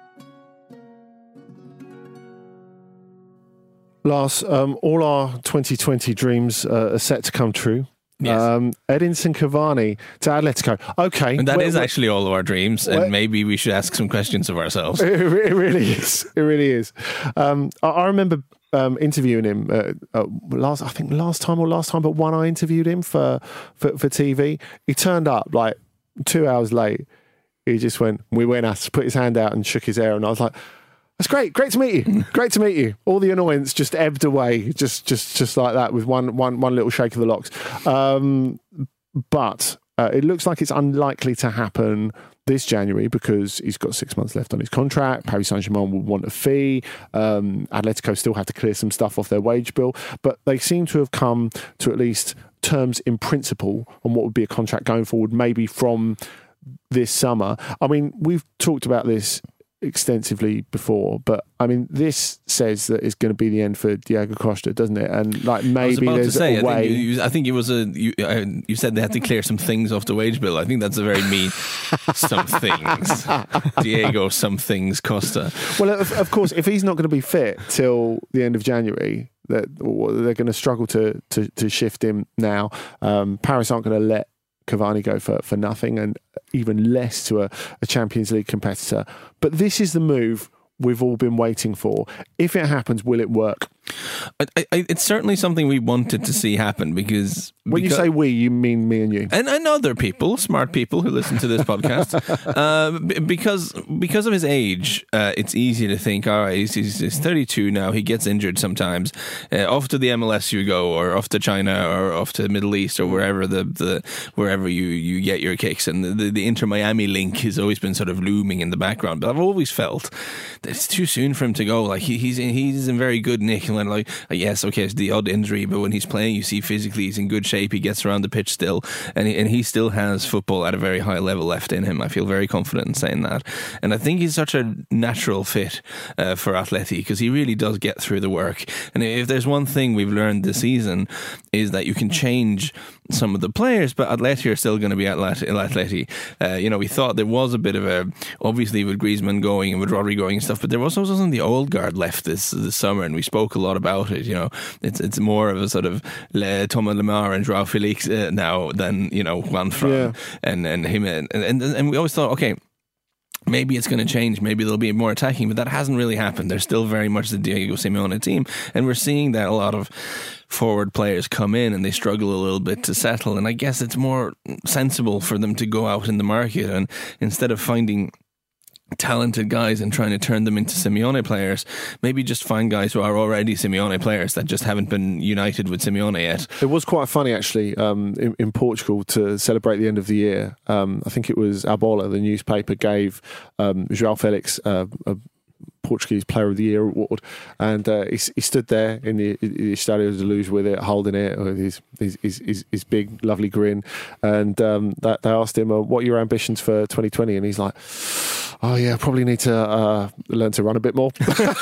Lars, all our 2020 dreams are set to come true. Yes. Edinson Cavani to Atletico. Okay. And that is actually all of our dreams, and maybe we should ask some questions of ourselves. It really is. It really is. I remember interviewing him last time, but one I interviewed him for TV. He turned up like 2 hours late. He just went, put his hand out and shook his hair, and I was like, that's great. Great to meet you. Great to meet you. All the annoyance just ebbed away, just like that, with one little shake of the locks. But it looks like it's unlikely to happen this January because he's got 6 months left on his contract. Paris Saint-Germain will want a fee. Atletico still have to clear some stuff off their wage bill. But they seem to have come to at least terms in principle on what would be a contract going forward, maybe from this summer. I mean, we've talked about this extensively before, but I mean, this says that it's going to be the end for Diego Costa, doesn't it? And like, maybe there's a way. I think it was you said they had to clear some things off the wage bill. I think that's a very mean some things. Diego some things Costa. Well, of course, if he's not going to be fit till the end of January, they're going to struggle to shift him now. Paris aren't going to let Cavani go for nothing, and even less to a Champions League competitor. But this is the move we've all been waiting for. If it happens, will it work? It's certainly something we wanted to see happen because you say we, you mean me and you, and other people, smart people who listen to this podcast. Because of his age, it's easy to think, all right, he's 32 now. He gets injured sometimes. Off to the MLS you go, or off to China, or off to the Middle East, or wherever wherever you get your kicks. And the Inter Miami link has always been sort of looming in the background. But I've always felt that it's too soon for him to go. Like he's in very good nick. And like, yes, okay, it's the odd injury, but when he's playing, you see physically he's in good shape. He gets around the pitch still, and he still has football at a very high level left in him. I feel very confident in saying that, and I think he's such a natural fit for Atleti because he really does get through the work. And if there's one thing we've learned this season, is that you can change some of the players, but Atleti are still going to be Atleti. We thought there was a bit of obviously with Griezmann going and with Rodri going and stuff, but there was also some of the old guard left this summer, and we spoke a lot about it. It's more of a sort of Thomas Lemar and Joao Felix now than Juan Fran and him, and we always thought, okay, maybe it's going to change. Maybe there'll be more attacking, but that hasn't really happened. They're still very much the Diego Simeone team, and we're seeing that a lot of forward players come in and they struggle a little bit to settle. And I guess it's more sensible for them to go out in the market and instead of finding talented guys and trying to turn them into Simeone players, maybe just find guys who are already Simeone players that just haven't been united with Simeone yet. It was quite funny actually in Portugal to celebrate the end of the year. I think it was A Bola, the newspaper, gave João Felix a Portuguese Player of the Year award, and he stood there in the Estadio da Luz with it, holding it with his big lovely grin, and they asked him what are your ambitions for 2020, and he's like, oh yeah, probably need to learn to run a bit more.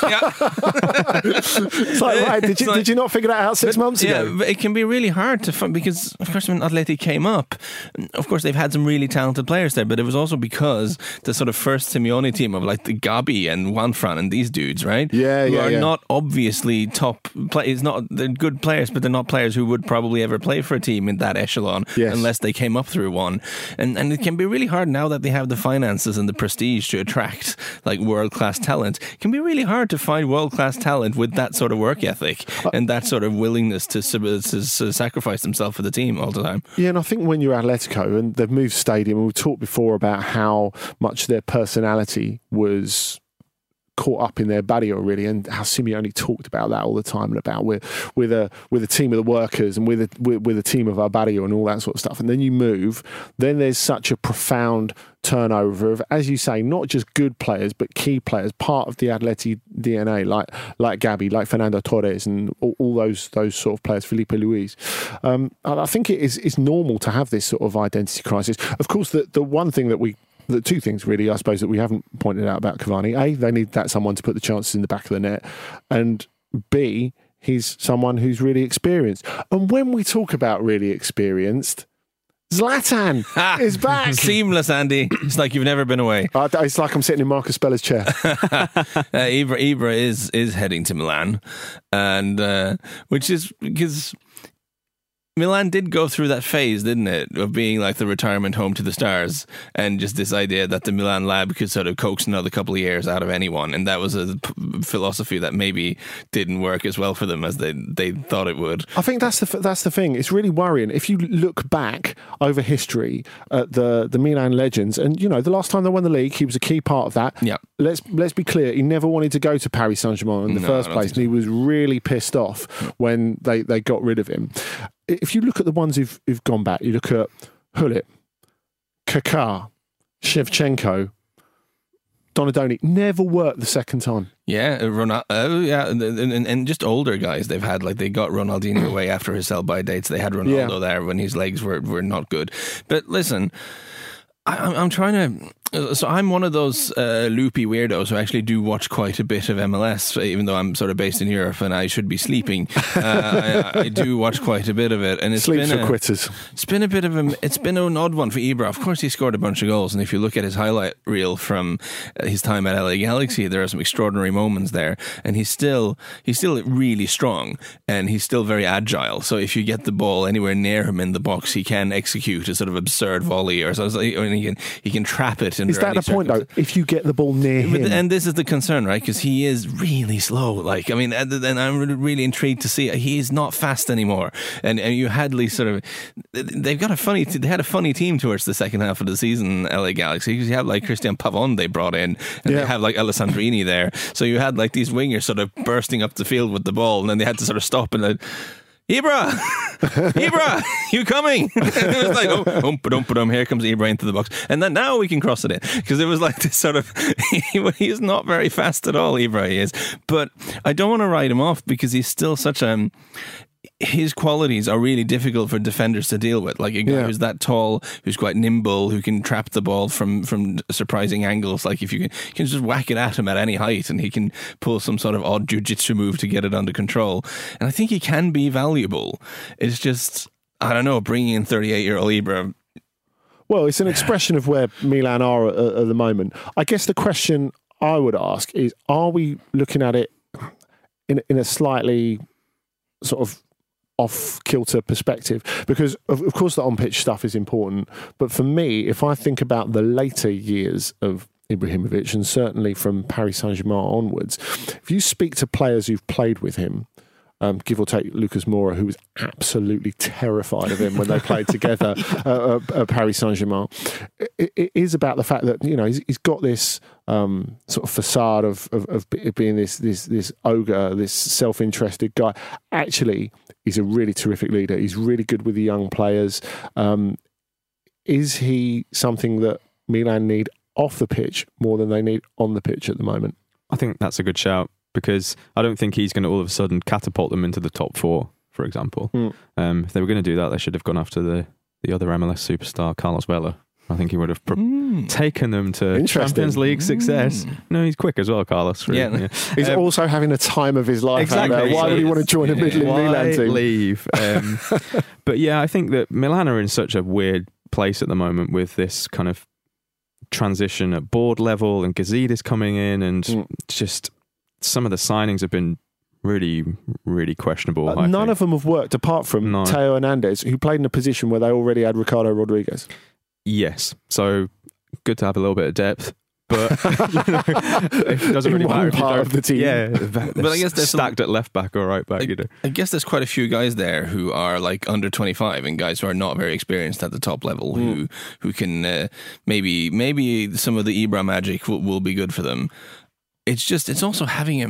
It's like, right, did you not figure that out 6 months ago? Yeah, but it can be really hard to find, because of course when Atleti came up, of course they've had some really talented players there, but it was also because the sort of first Simeone team of like the Gabi and Juan Fran and these dudes, right? Who are not obviously top players. They're good players, but they're not players who would probably ever play for a team in that echelon unless they came up through one. And it can be really hard now that they have the finances and the prestige to attract like world-class talent. It can be really hard to find world-class talent with that sort of work ethic and that sort of willingness to sacrifice themselves for the team all the time. Yeah, and I think when you're Atletico and they've moved stadium, and we've talked before about how much their personality was caught up in their barrio, really, and how Simeone talked about that all the time, and about with a team of the workers and with a team of our barrio and all that sort of stuff. And then you move, then there's such a profound turnover of, as you say, not just good players but key players, part of the Atleti DNA, like Gabi, like Fernando Torres, and all those sort of players, Felipe Luis. I think it's normal to have this sort of identity crisis. Of course, the one thing that the two things really, I suppose, that we haven't pointed out about Cavani: A, they need that someone to put the chances in the back of the net, and B, he's someone who's really experienced. And when we talk about really experienced, Zlatan is back. Seamless, Andy. It's like you've never been away. It's like I'm sitting in Marcus Spella's chair. Ibra is heading to Milan, and which is because Milan did go through that phase, didn't it, of being like the retirement home to the stars, and just this idea that the Milan lab could sort of coax another couple of years out of anyone, and that was a philosophy that maybe didn't work as well for them as they thought it would. I think that's the thing. It's really worrying if you look back over history at the Milan legends, and the last time they won the league, he was a key part of that. Yeah. Let's be clear, he never wanted to go to Paris Saint-Germain in the first place, and he was really pissed off when they got rid of him. If you look at the ones who've gone back, you look at Hullet, Kaká, Shevchenko, Donadoni, never worked the second time. Yeah, and just older guys they've had, like they got Ronaldinho away after his sell-by dates. They had Ronaldo there when his legs were not good. But listen, I'm trying to... So I'm one of those loopy weirdos who actually do watch quite a bit of MLS, even though I'm sort of based in Europe and I should be sleeping. I do watch quite a bit of it, and it's Sleeps for quitters. It's been a bit of it's been an odd one for Ibra. Of course, he scored a bunch of goals, and if you look at his highlight reel from his time at LA Galaxy, there are some extraordinary moments there, and he's still really strong, and he's still very agile. So if you get the ball anywhere near him in the box, he can execute a sort of absurd volley, or he can trap it. Is that the point, though? If you get the ball near him, and this is the concern, right? Because he is really slow. Like, I mean, and I'm really intrigued to see he is not fast anymore. And you had they had a funny team towards the second half of the season, LA Galaxy, because you have like Christian Pavón they brought in, and they have like Alessandrini there. So you had like these wingers sort of bursting up the field with the ball, and then they had to sort of stop and then, Ibra, you coming? It was like, here comes Ibra into the box. And then now we can cross it in. Because it was like this sort of, he's not very fast at all, Ibra, he is. But I don't want to write him off because he's still such his qualities are really difficult for defenders to deal with. Like a guy who's that tall, who's quite nimble, who can trap the ball from surprising angles. Like if you can just whack it at him at any height, and he can pull some sort of odd jiu-jitsu move to get it under control. And I think he can be valuable. It's just, I don't know, bringing in 38-year-old Ibra. Well, it's an expression of where Milan are at the moment. I guess the question I would ask is, are we looking at it in a slightly sort of off-kilter perspective? Because, of course, the on-pitch stuff is important. But for me, if I think about the later years of Ibrahimovic, and certainly from Paris Saint-Germain onwards, if you speak to players who've played with him, give or take Lucas Moura, who was absolutely terrified of him when they played together at Paris Saint-Germain. It is about the fact that, you know, he's got this sort of facade of being this ogre, this self-interested guy. Actually, he's a really terrific leader. He's really good with the young players. Is he something that Milan need off the pitch more than they need on the pitch at the moment? I think that's a good shout, because I don't think he's going to all of a sudden catapult them into the top 4, for example. If they were going to do that, they should have gone after the other MLS superstar, Carlos Vela. I think he would have taken them to Champions League success. No, he's quick as well, Carlos. Really. Yeah. He's also having a time of his life. Exactly. Why would he want to join a middling Milan team? Leave. But yeah, I think that Milan are in such a weird place at the moment with this kind of transition at board level, and Gazidis coming in, and just some of the signings have been really, really questionable. None of them have worked apart from Theo Hernandez, who played in a position where they already had Ricardo Rodriguez. Yes, so good to have a little bit of depth, but it doesn't really matter if you don't. Of the team. Yeah, but I guess they're stacked at left back or right back. I guess there's quite a few guys there who are like under 25 and guys who are not very experienced at the top level who can maybe some of the Ibra magic will be good for them. It's also having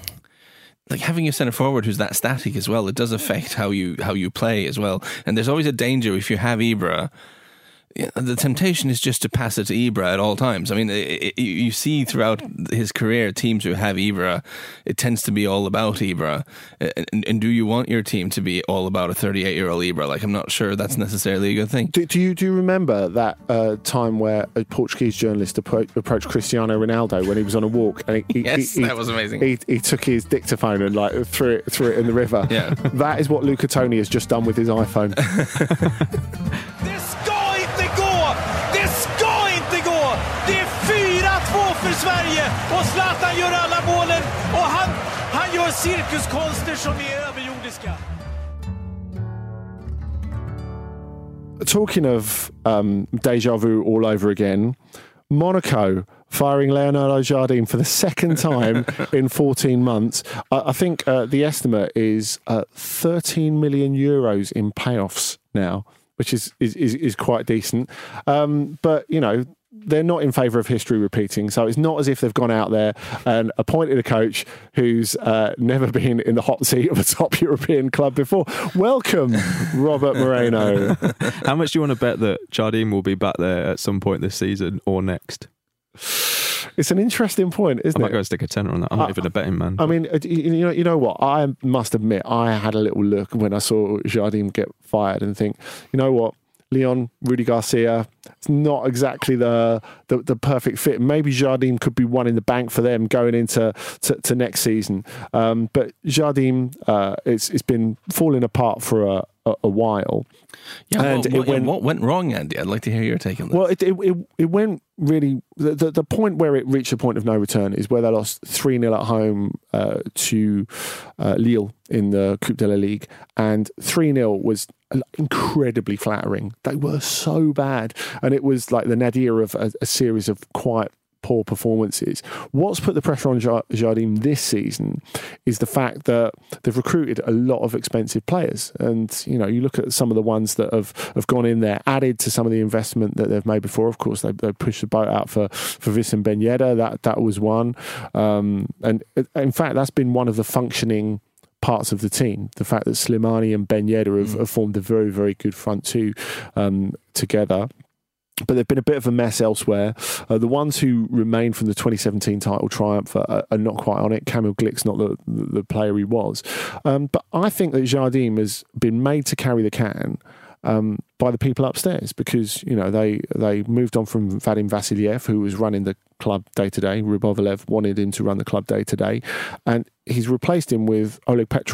a centre forward who's that static as well. It does affect how you play as well. And there's always a danger if you have Ibra. The temptation is just to pass it to Ibra at all times. I mean, you see throughout his career, teams who have Ibra, it tends to be all about Ibra. And do you want your team to be all about a 38-year-old Ibra? Like, I'm not sure that's necessarily a good thing. Do you remember that time where a Portuguese journalist approached Cristiano Ronaldo when he was on a walk? And that was amazing. He took his dictaphone and like threw it in the river. Yeah, that is what Luca Toni has just done with his iPhone. Det är 4-2 för Sverige och Zlatan gör alla målen och han gör cirkuskonster som är överjordiska. Talking of deja vu all over again, Monaco firing Leonardo Jardim for the second time in 14 months. I think the estimate is 13 million euros in payoffs now, which is quite decent. But, you know, they're not in favour of history repeating, so it's not as if they've gone out there and appointed a coach who's never been in the hot seat of a top European club before. Welcome, Robert Moreno. How much do you want to bet that Jardim will be back there at some point this season or next? It's an interesting point, isn't it? I might go stick a tenner on that. I'm not even a betting man. I mean, you know what? I must admit, I had a little look when I saw Jardim get fired and think, you know what? Leon, Rudy Garcia, it's not exactly the perfect fit. Maybe Jardim could be one in the bank for them going into to next season. But Jardim, it's been falling apart for a while. Yeah, and what went wrong, Andy? I'd like to hear your take on this. Well, it went really... The point where it reached a point of no return is where they lost 3-0 at home to Lille in the Coupe de la Ligue. And 3-0 was incredibly flattering. They were so bad. And it was like the nadir of a series of quite poor performances. What's put the pressure on Jardim this season is the fact that they've recruited a lot of expensive players. And, you know, you look at some of the ones that have gone in there, added to some of the investment that they've made before. Of course, they pushed the boat out for Wissam Ben Yedder. That was one. And in fact, that's been one of the functioning parts of the team. The fact that Slimani and Ben Yedder have formed a very, very good front two together. But they've been a bit of a mess elsewhere. The ones who remain from the 2017 title triumph are not quite on it. Kamil Glick's not the player he was. But I think that Jardim has been made to carry the can by the people upstairs, because, you know, they moved on from Vadim Vasiliev, who was running the club day to day. Rybolovlev wanted him to run the club day to day, and he's replaced him with Oleg Petrov,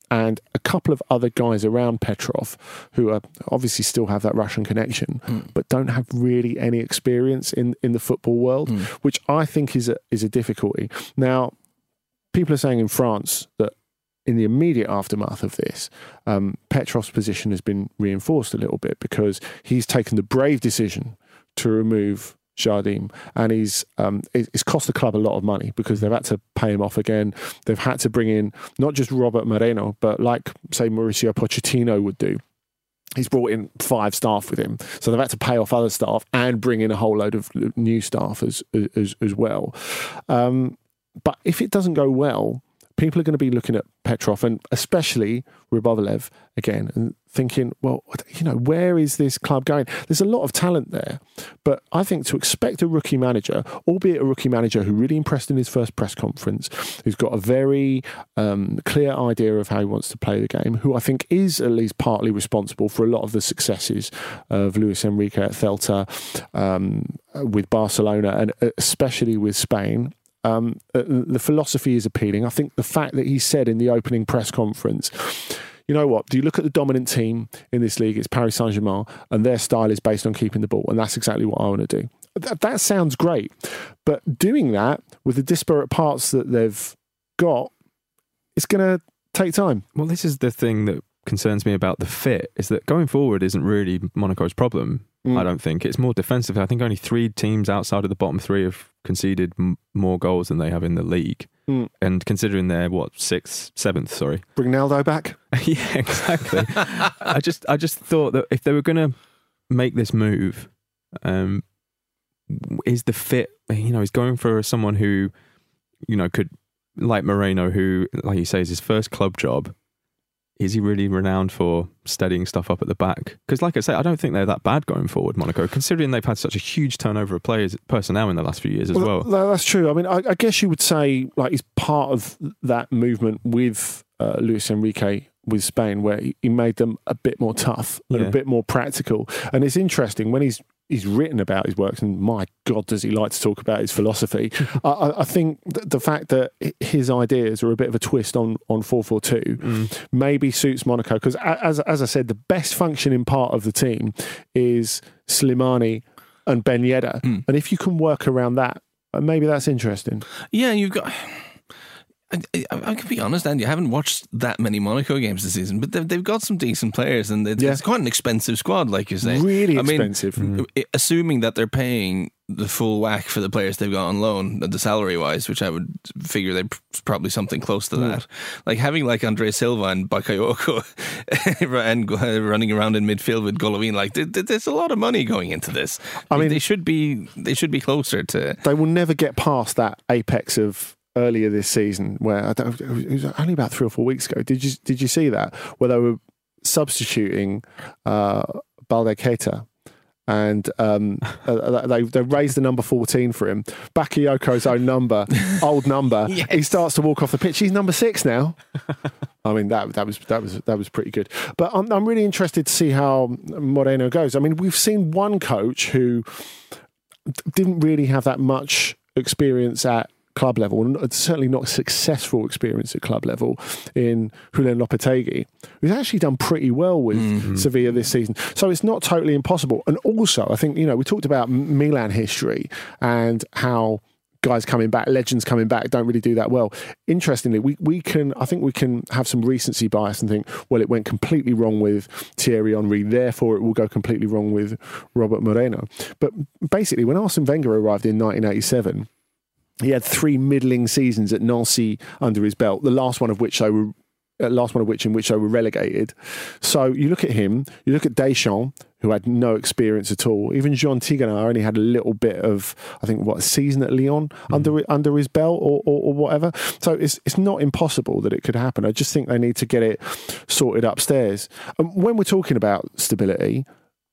and a couple of other guys around Petrov who are obviously still have that Russian connection, but don't have really any experience in the football world, which I think is a difficulty. Now, people are saying in France that in the immediate aftermath of this, Petrov's position has been reinforced a little bit because he's taken the brave decision to remove Jardim, and it's cost the club a lot of money because they've had to pay him off again. They've had to bring in not just Robert Moreno, but like, say, Mauricio Pochettino would do. He's brought in 5 staff with him. So they've had to pay off other staff and bring in a whole load of new staff as well. But if it doesn't go well, people are going to be looking at Petrov and especially Rybolovlev again and thinking, well, where is this club going? There's a lot of talent there, but I think to expect a rookie manager, albeit a rookie manager who really impressed in his first press conference, who's got a very clear idea of how he wants to play the game, who I think is at least partly responsible for a lot of the successes of Luis Enrique at Celta, with Barcelona and especially with Spain. The philosophy is appealing. I think the fact that he said in the opening press conference, you know what, do you look at the dominant team in this league, it's Paris Saint-Germain, and their style is based on keeping the ball, and that's exactly what I want to do. That sounds great, but doing that with the disparate parts that they've got, it's going to take time. Well, this is the thing that concerns me about the fit, is that going forward isn't really Monaco's problem. I don't think. It's more defensive. I think only 3 teams outside of the bottom 3 have conceded more goals than they have in the league. And considering they're, 6th, 7th, sorry. Bring Naldo back? Yeah, exactly. I just thought that if they were going to make this move, is the fit, he's going for someone who, could, like Moreno, who, like you say, is his first club job. Is he really renowned for steadying stuff up at the back? Because, like I say, I don't think they're that bad going forward, Monaco, considering they've had such a huge turnover of personnel in the last few years as well. That's true. I mean, I guess you would say he's part of that movement with Luis Enrique with Spain, where he made them a bit more tough and a bit more practical. And it's interesting when he's written about his works, and my God, does he like to talk about his philosophy. I think the fact that his ideas are a bit of a twist on 4-4-2 maybe suits Monaco, because as I said, the best functioning part of the team is Slimani and Ben Yedder. And if you can work around that, maybe that's interesting. Yeah, you've got... I can be honest, Andy, I haven't watched that many Monaco games this season, but they've got some decent players, and it's quite an expensive squad, like you say. Really expensive. Assuming that they're paying the full whack for the players they've got on loan, the salary-wise, which I would figure they're probably something close to that. Like having like Andre Silva and Bakayoko and running around in midfield with Golovin, there's a lot of money going into this. I mean, they should be closer to... They will never get past that apex of earlier this season, where it was only about 3 or 4 weeks ago. Did you see that, where they were substituting Balde Keita, and they raised the number 14 for him, Bakayoko's own number, old number. Yes. He starts to walk off the pitch. He's number 6 now. I mean, that was pretty good. But I'm really interested to see how Moreno goes. I mean, we've seen one coach who didn't really have that much experience at club level, and certainly not successful experience at club level, in Julen Lopetegui, who's actually done pretty well with Sevilla this season. So it's not totally impossible. And also, I think, we talked about Milan history and how guys coming back, legends coming back, don't really do that well. Interestingly, we can have some recency bias and think, well, it went completely wrong with Thierry Henry, therefore it will go completely wrong with Robert Moreno. But basically, when Arsene Wenger arrived in 1987, he had 3 middling seasons at Nancy under his belt, the last one of which in which they were relegated. So you look at him, you look at Deschamps, who had no experience at all. Even Jean Tigana only had a little bit of, I think, a season at Lyon under his belt or whatever. So it's not impossible that it could happen. I just think they need to get it sorted upstairs. And when we're talking about stability,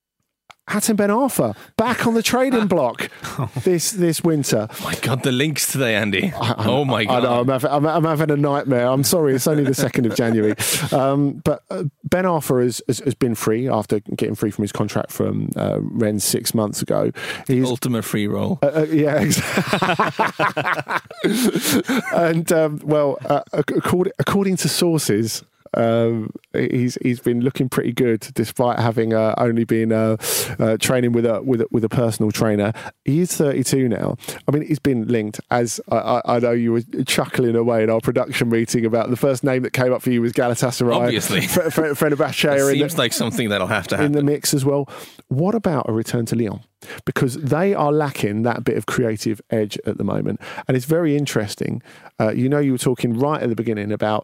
Hatem Ben Arfa back on the trading block this winter. My God, the links today, Andy. Oh my God. I know, I'm having a nightmare. I'm sorry, it's only the 2nd of January. But Ben Arfa has been free after getting free from his contract from Rennes 6 months ago. He's ultimate free roll. Yeah, exactly. And according to sources, He's been looking pretty good despite having only been training with a personal trainer. He is 32 now. I mean, he's been linked, as I know you were chuckling away in our production meeting about the first name that came up for you was Galatasaray. Obviously. Fenerbahce seems like something that'll have to happen in the mix as well. What about a return to Lyon? Because they are lacking that bit of creative edge at the moment. And it's very interesting. You were talking right at the beginning about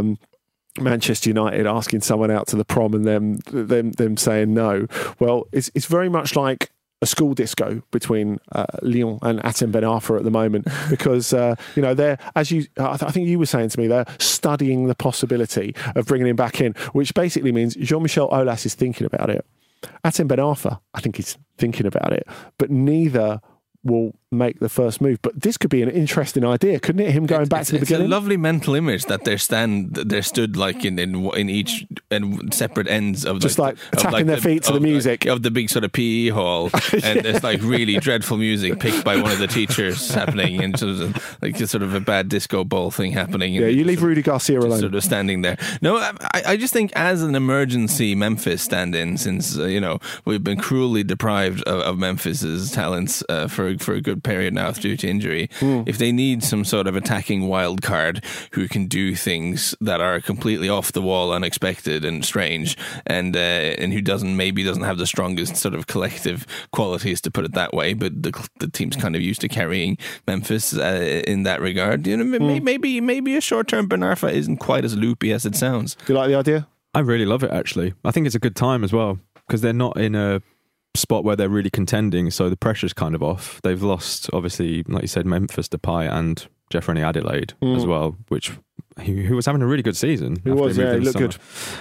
Manchester United asking someone out to the prom and them saying no. Well, it's very much like a school disco between Lyon and Atem Ben Arfa at the moment, because they're, I think you were saying to me, they're studying the possibility of bringing him back in, which basically means Jean-Michel Aulas is thinking about it. Atem Ben Arfa, I think he's thinking about it, but neither will make the first move. But this could be an interesting idea, couldn't it? Him going back to the beginning. It's a lovely mental image that they're stood like in each separate ends of just like tapping their feet to the music of the big sort of PE hall, and there's like really dreadful music picked by one of the teachers happening, and sort of a bad disco ball thing happening. Yeah, you leave Rudy Garcia alone. Sort of standing there. No, I just think as an emergency Memphis stand-in, since we've been cruelly deprived of Memphis's talents for a good period now due to injury. If they need some sort of attacking wild card who can do things that are completely off the wall, unexpected and strange, and who doesn't have the strongest sort of collective qualities, to put it that way, but the team's kind of used to carrying Memphis in that regard. Maybe a short-term Ben Arfa isn't quite as loopy as it sounds. Do you like the idea? I really love it, actually. I think it's a good time as well, because they're not in a spot where they're really contending, so the pressure's kind of off. They've lost, obviously, like you said, Memphis Depay and Jeffrey Adelaide as well, which who was having a really good season. He was, yeah, he looked good.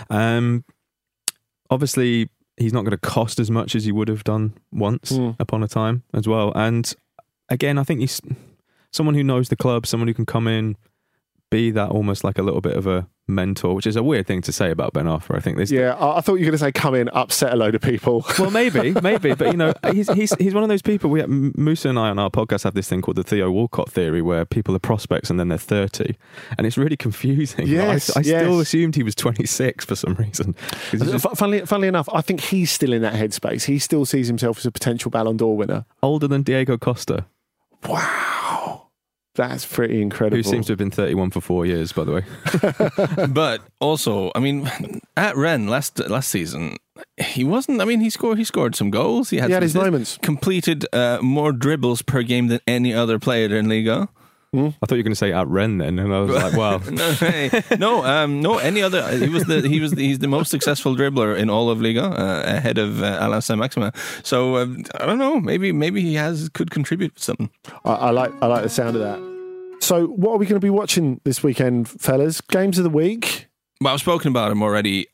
Obviously, he's not going to cost as much as he would have done once upon a time as well. And again, I think he's someone who knows the club, someone who can come in, be that almost like a little bit of a mentor, which is a weird thing to say about Ben Arfa. I think this. Yeah, I thought you were going to say come in, upset a load of people. Well, maybe, but he's one of those people. Musa and I on our podcast have this thing called the Theo Walcott theory, where people are prospects and then they're 30, and it's really confusing. Yes, I still assumed he was 26 for some reason. Funnily enough, I think he's still in that headspace. He still sees himself as a potential Ballon d'Or winner. Older than Diego Costa. Wow. That's pretty incredible. Who seems to have been 31 for 4 years, by the way. But also, I mean, at Rennes last season, he wasn't. I mean, he scored some goals. He had his moments. Completed more dribbles per game than any other player in Liga. I thought you were going to say at Rennes then, and I was like, wow. No, any other. He's the most successful dribbler in all of Liga, ahead of Alain Saint-Maximin. So I don't know. Maybe he could contribute something. I like the sound of that. So what are we going to be watching this weekend, fellas? Games of the week. Well, I've spoken about him already.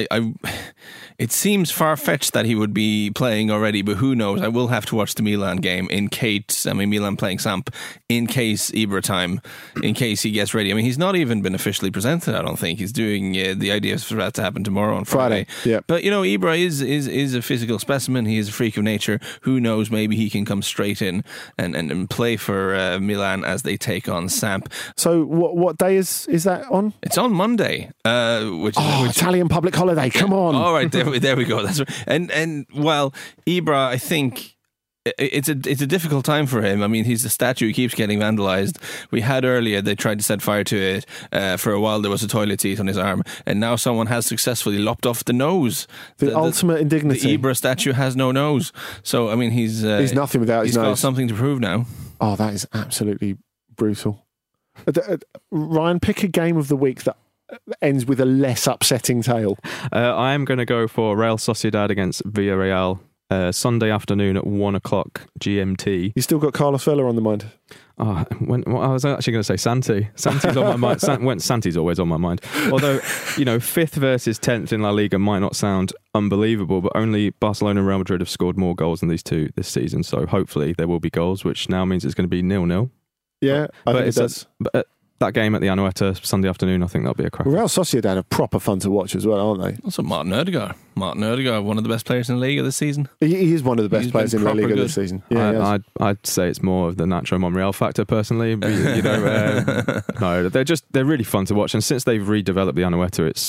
It seems far-fetched that he would be playing already, but who knows? I will have to watch the Milan game in case, Milan playing Samp, in case Ibra time, in case he gets ready. I mean, he's not even been officially presented, I don't think. He's doing, the idea is for that to happen tomorrow on Friday. Yeah. But, Ibra is a physical specimen. He is a freak of nature. Who knows? Maybe he can come straight in and play for Milan as they take on Samp. So what day is that on? It's on Monday. Which Italian public holiday. Come on. All right, there we go. That's right. And well, Ibra, I think it's a difficult time for him. I mean, he's the statue. He keeps getting vandalized. We had earlier, they tried to set fire to it. For a while, there was a toilet seat on his arm, and now someone has successfully lopped off the nose. The ultimate indignity. The Ibra statue has no nose. So, I mean, he's nothing without his nose. He's got something to prove now. Oh, that is absolutely brutal. Ryan, pick a game of the week that ends with a less upsetting tale. I am going to go for Real Sociedad against Villarreal, Sunday afternoon at 1 o'clock GMT. You still got Carlos Vela on the mind? I was actually going to say Santi. Santi's on my mind. Santi's always on my mind. Although, 5th versus 10th in La Liga might not sound unbelievable, but only Barcelona and Real Madrid have scored more goals than these two this season. So hopefully there will be goals, which now means it's going to be 0-0. Yeah, I think it does. That game at the Anoeta Sunday afternoon, I think that'll be a cracker. Real Sociedad are proper fun to watch as well, aren't they? Also, Martin Odegaard. Martin Odegaard, one of the best players in the Liga this season. He is one of the best players in La Liga this season. Yeah, I'd say it's more of the Nacho Monreal factor, personally. No, they're really fun to watch. And since they've redeveloped the Anoeta,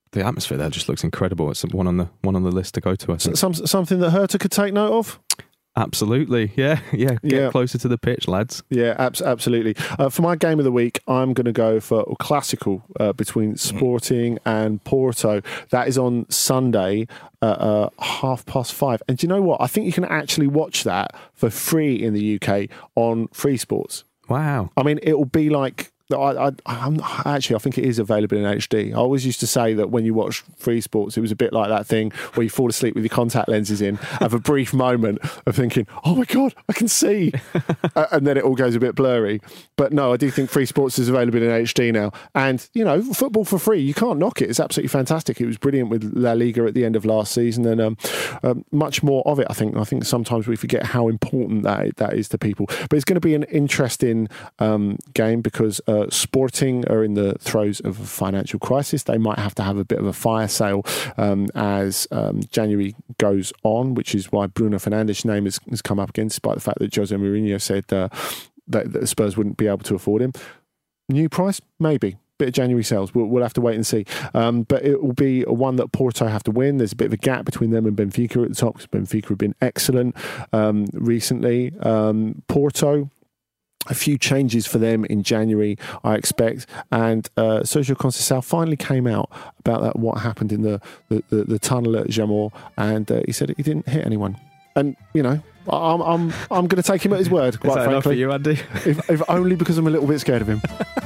The atmosphere there just looks incredible. It's one on the list to go to, I think. Something that Hertha could take note of? Absolutely, yeah. Get closer to the pitch, lads. Yeah, absolutely. For my game of the week, I'm going to go for a classical between Sporting and Porto. That is on Sunday at 5:30. And do you know what? I think you can actually watch that for free in the UK on Free Sports. Wow. I mean, it will be like... I think it is available in HD. I always used to say that when you watch Free Sports, it was a bit like that thing where you fall asleep with your contact lenses in, have a brief moment of thinking, oh my God, I can see. And then it all goes a bit blurry. But no, I do think Free Sports is available in HD now. And, you know, football for free, you can't knock it. It's absolutely fantastic. It was brilliant with La Liga at the end of last season, and much more of it, I think. I think sometimes we forget how important that is to people. But it's going to be an interesting game because Sporting are in the throes of a financial crisis. They might have to have a bit of a fire sale as January goes on, which is why Bruno Fernandes' name has come up again, despite the fact that Jose Mourinho said that Spurs wouldn't be able to afford him. New price? Maybe. Bit of January sales. We'll have to wait and see. But it will be one that Porto have to win. There's a bit of a gap between them and Benfica at the top, because Benfica have been excellent recently. Porto, a few changes for them in January, I expect. And Sergio Conceição finally came out about what happened in the tunnel at Jamor, and he said he didn't hit anyone. And, you know, I'm going to take him at his word, quite frankly. Enough for you, Andy? if only because I'm a little bit scared of him.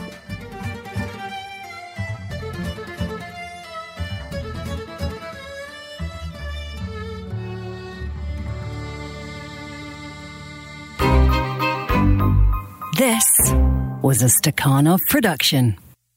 This was a Stakhanov production.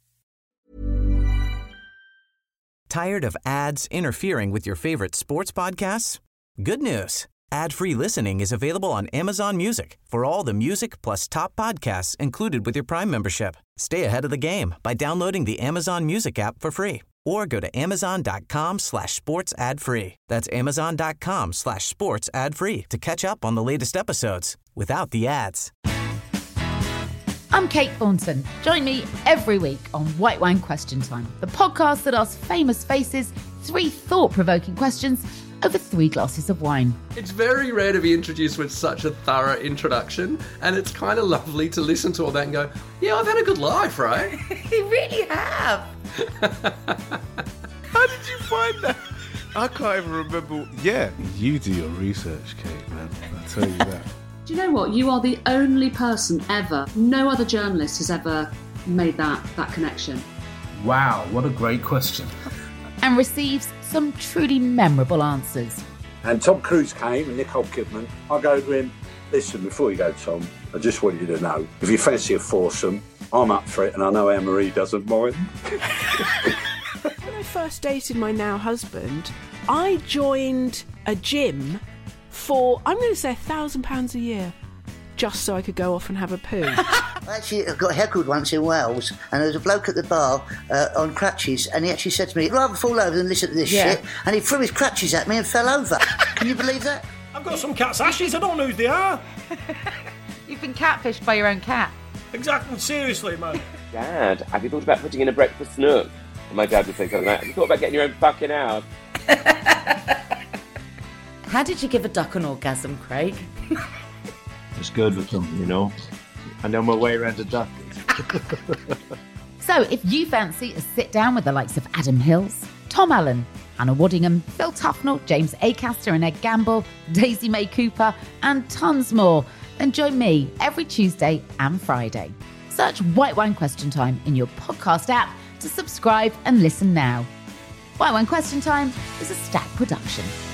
Tired of ads interfering with your favorite sports podcasts? Good news. Ad-free listening is available on Amazon Music for all the music plus top podcasts included with your Prime membership. Stay ahead of the game by downloading the Amazon Music app for free, or go to amazon.com/sports ad free. That's amazon.com/sports ad free to catch up on the latest episodes without the ads. I'm Kate Thornton. Join me every week on White Wine Question Time, the podcast that asks famous faces 3 thought-provoking questions over 3 glasses of wine. It's very rare to be introduced with such a thorough introduction, and it's kind of lovely to listen to all that and go, yeah, I've had a good life, right? You really have. How did you find that? I can't even remember. Yeah, you do your research, Kate, man. I'll tell you that. Do you know what? You are the only person ever, no other journalist has ever made that connection. Wow, what a great question. And receives some truly memorable answers. And Tom Cruise came and Nicole Kidman. I go to him, listen, before you go, Tom, I just want you to know, if you fancy a foursome, I'm up for it, and I know Anne-Marie doesn't mind. When I first dated my now husband, I joined a gym for, I'm going to say, £1,000 a year, just so I could go off and have a poo. Actually, I got heckled once in Wales, and there was a bloke at the bar on crutches, and he actually said to me, I'd rather fall over than listen to this shit, and he threw his crutches at me and fell over. Can you believe that? I've got some cat's ashes, I don't know who they are. You've been catfished by your own cat. Exactly, seriously, man. Dad, have you thought about putting in a breakfast nook? And my dad would say something like, have you thought about getting your own fucking house? How did you give a duck an orgasm, Craig? It's good with them, you know. I know my way around a duck. So if you fancy a sit down with the likes of Adam Hills, Tom Allen, Hannah Waddingham, Phil Tufnell, James Acaster and Ed Gamble, Daisy May Cooper, and tons more, then join me every Tuesday and Friday. Search White Wine Question Time in your podcast app to subscribe and listen now. White Wine Question Time is a Stack production.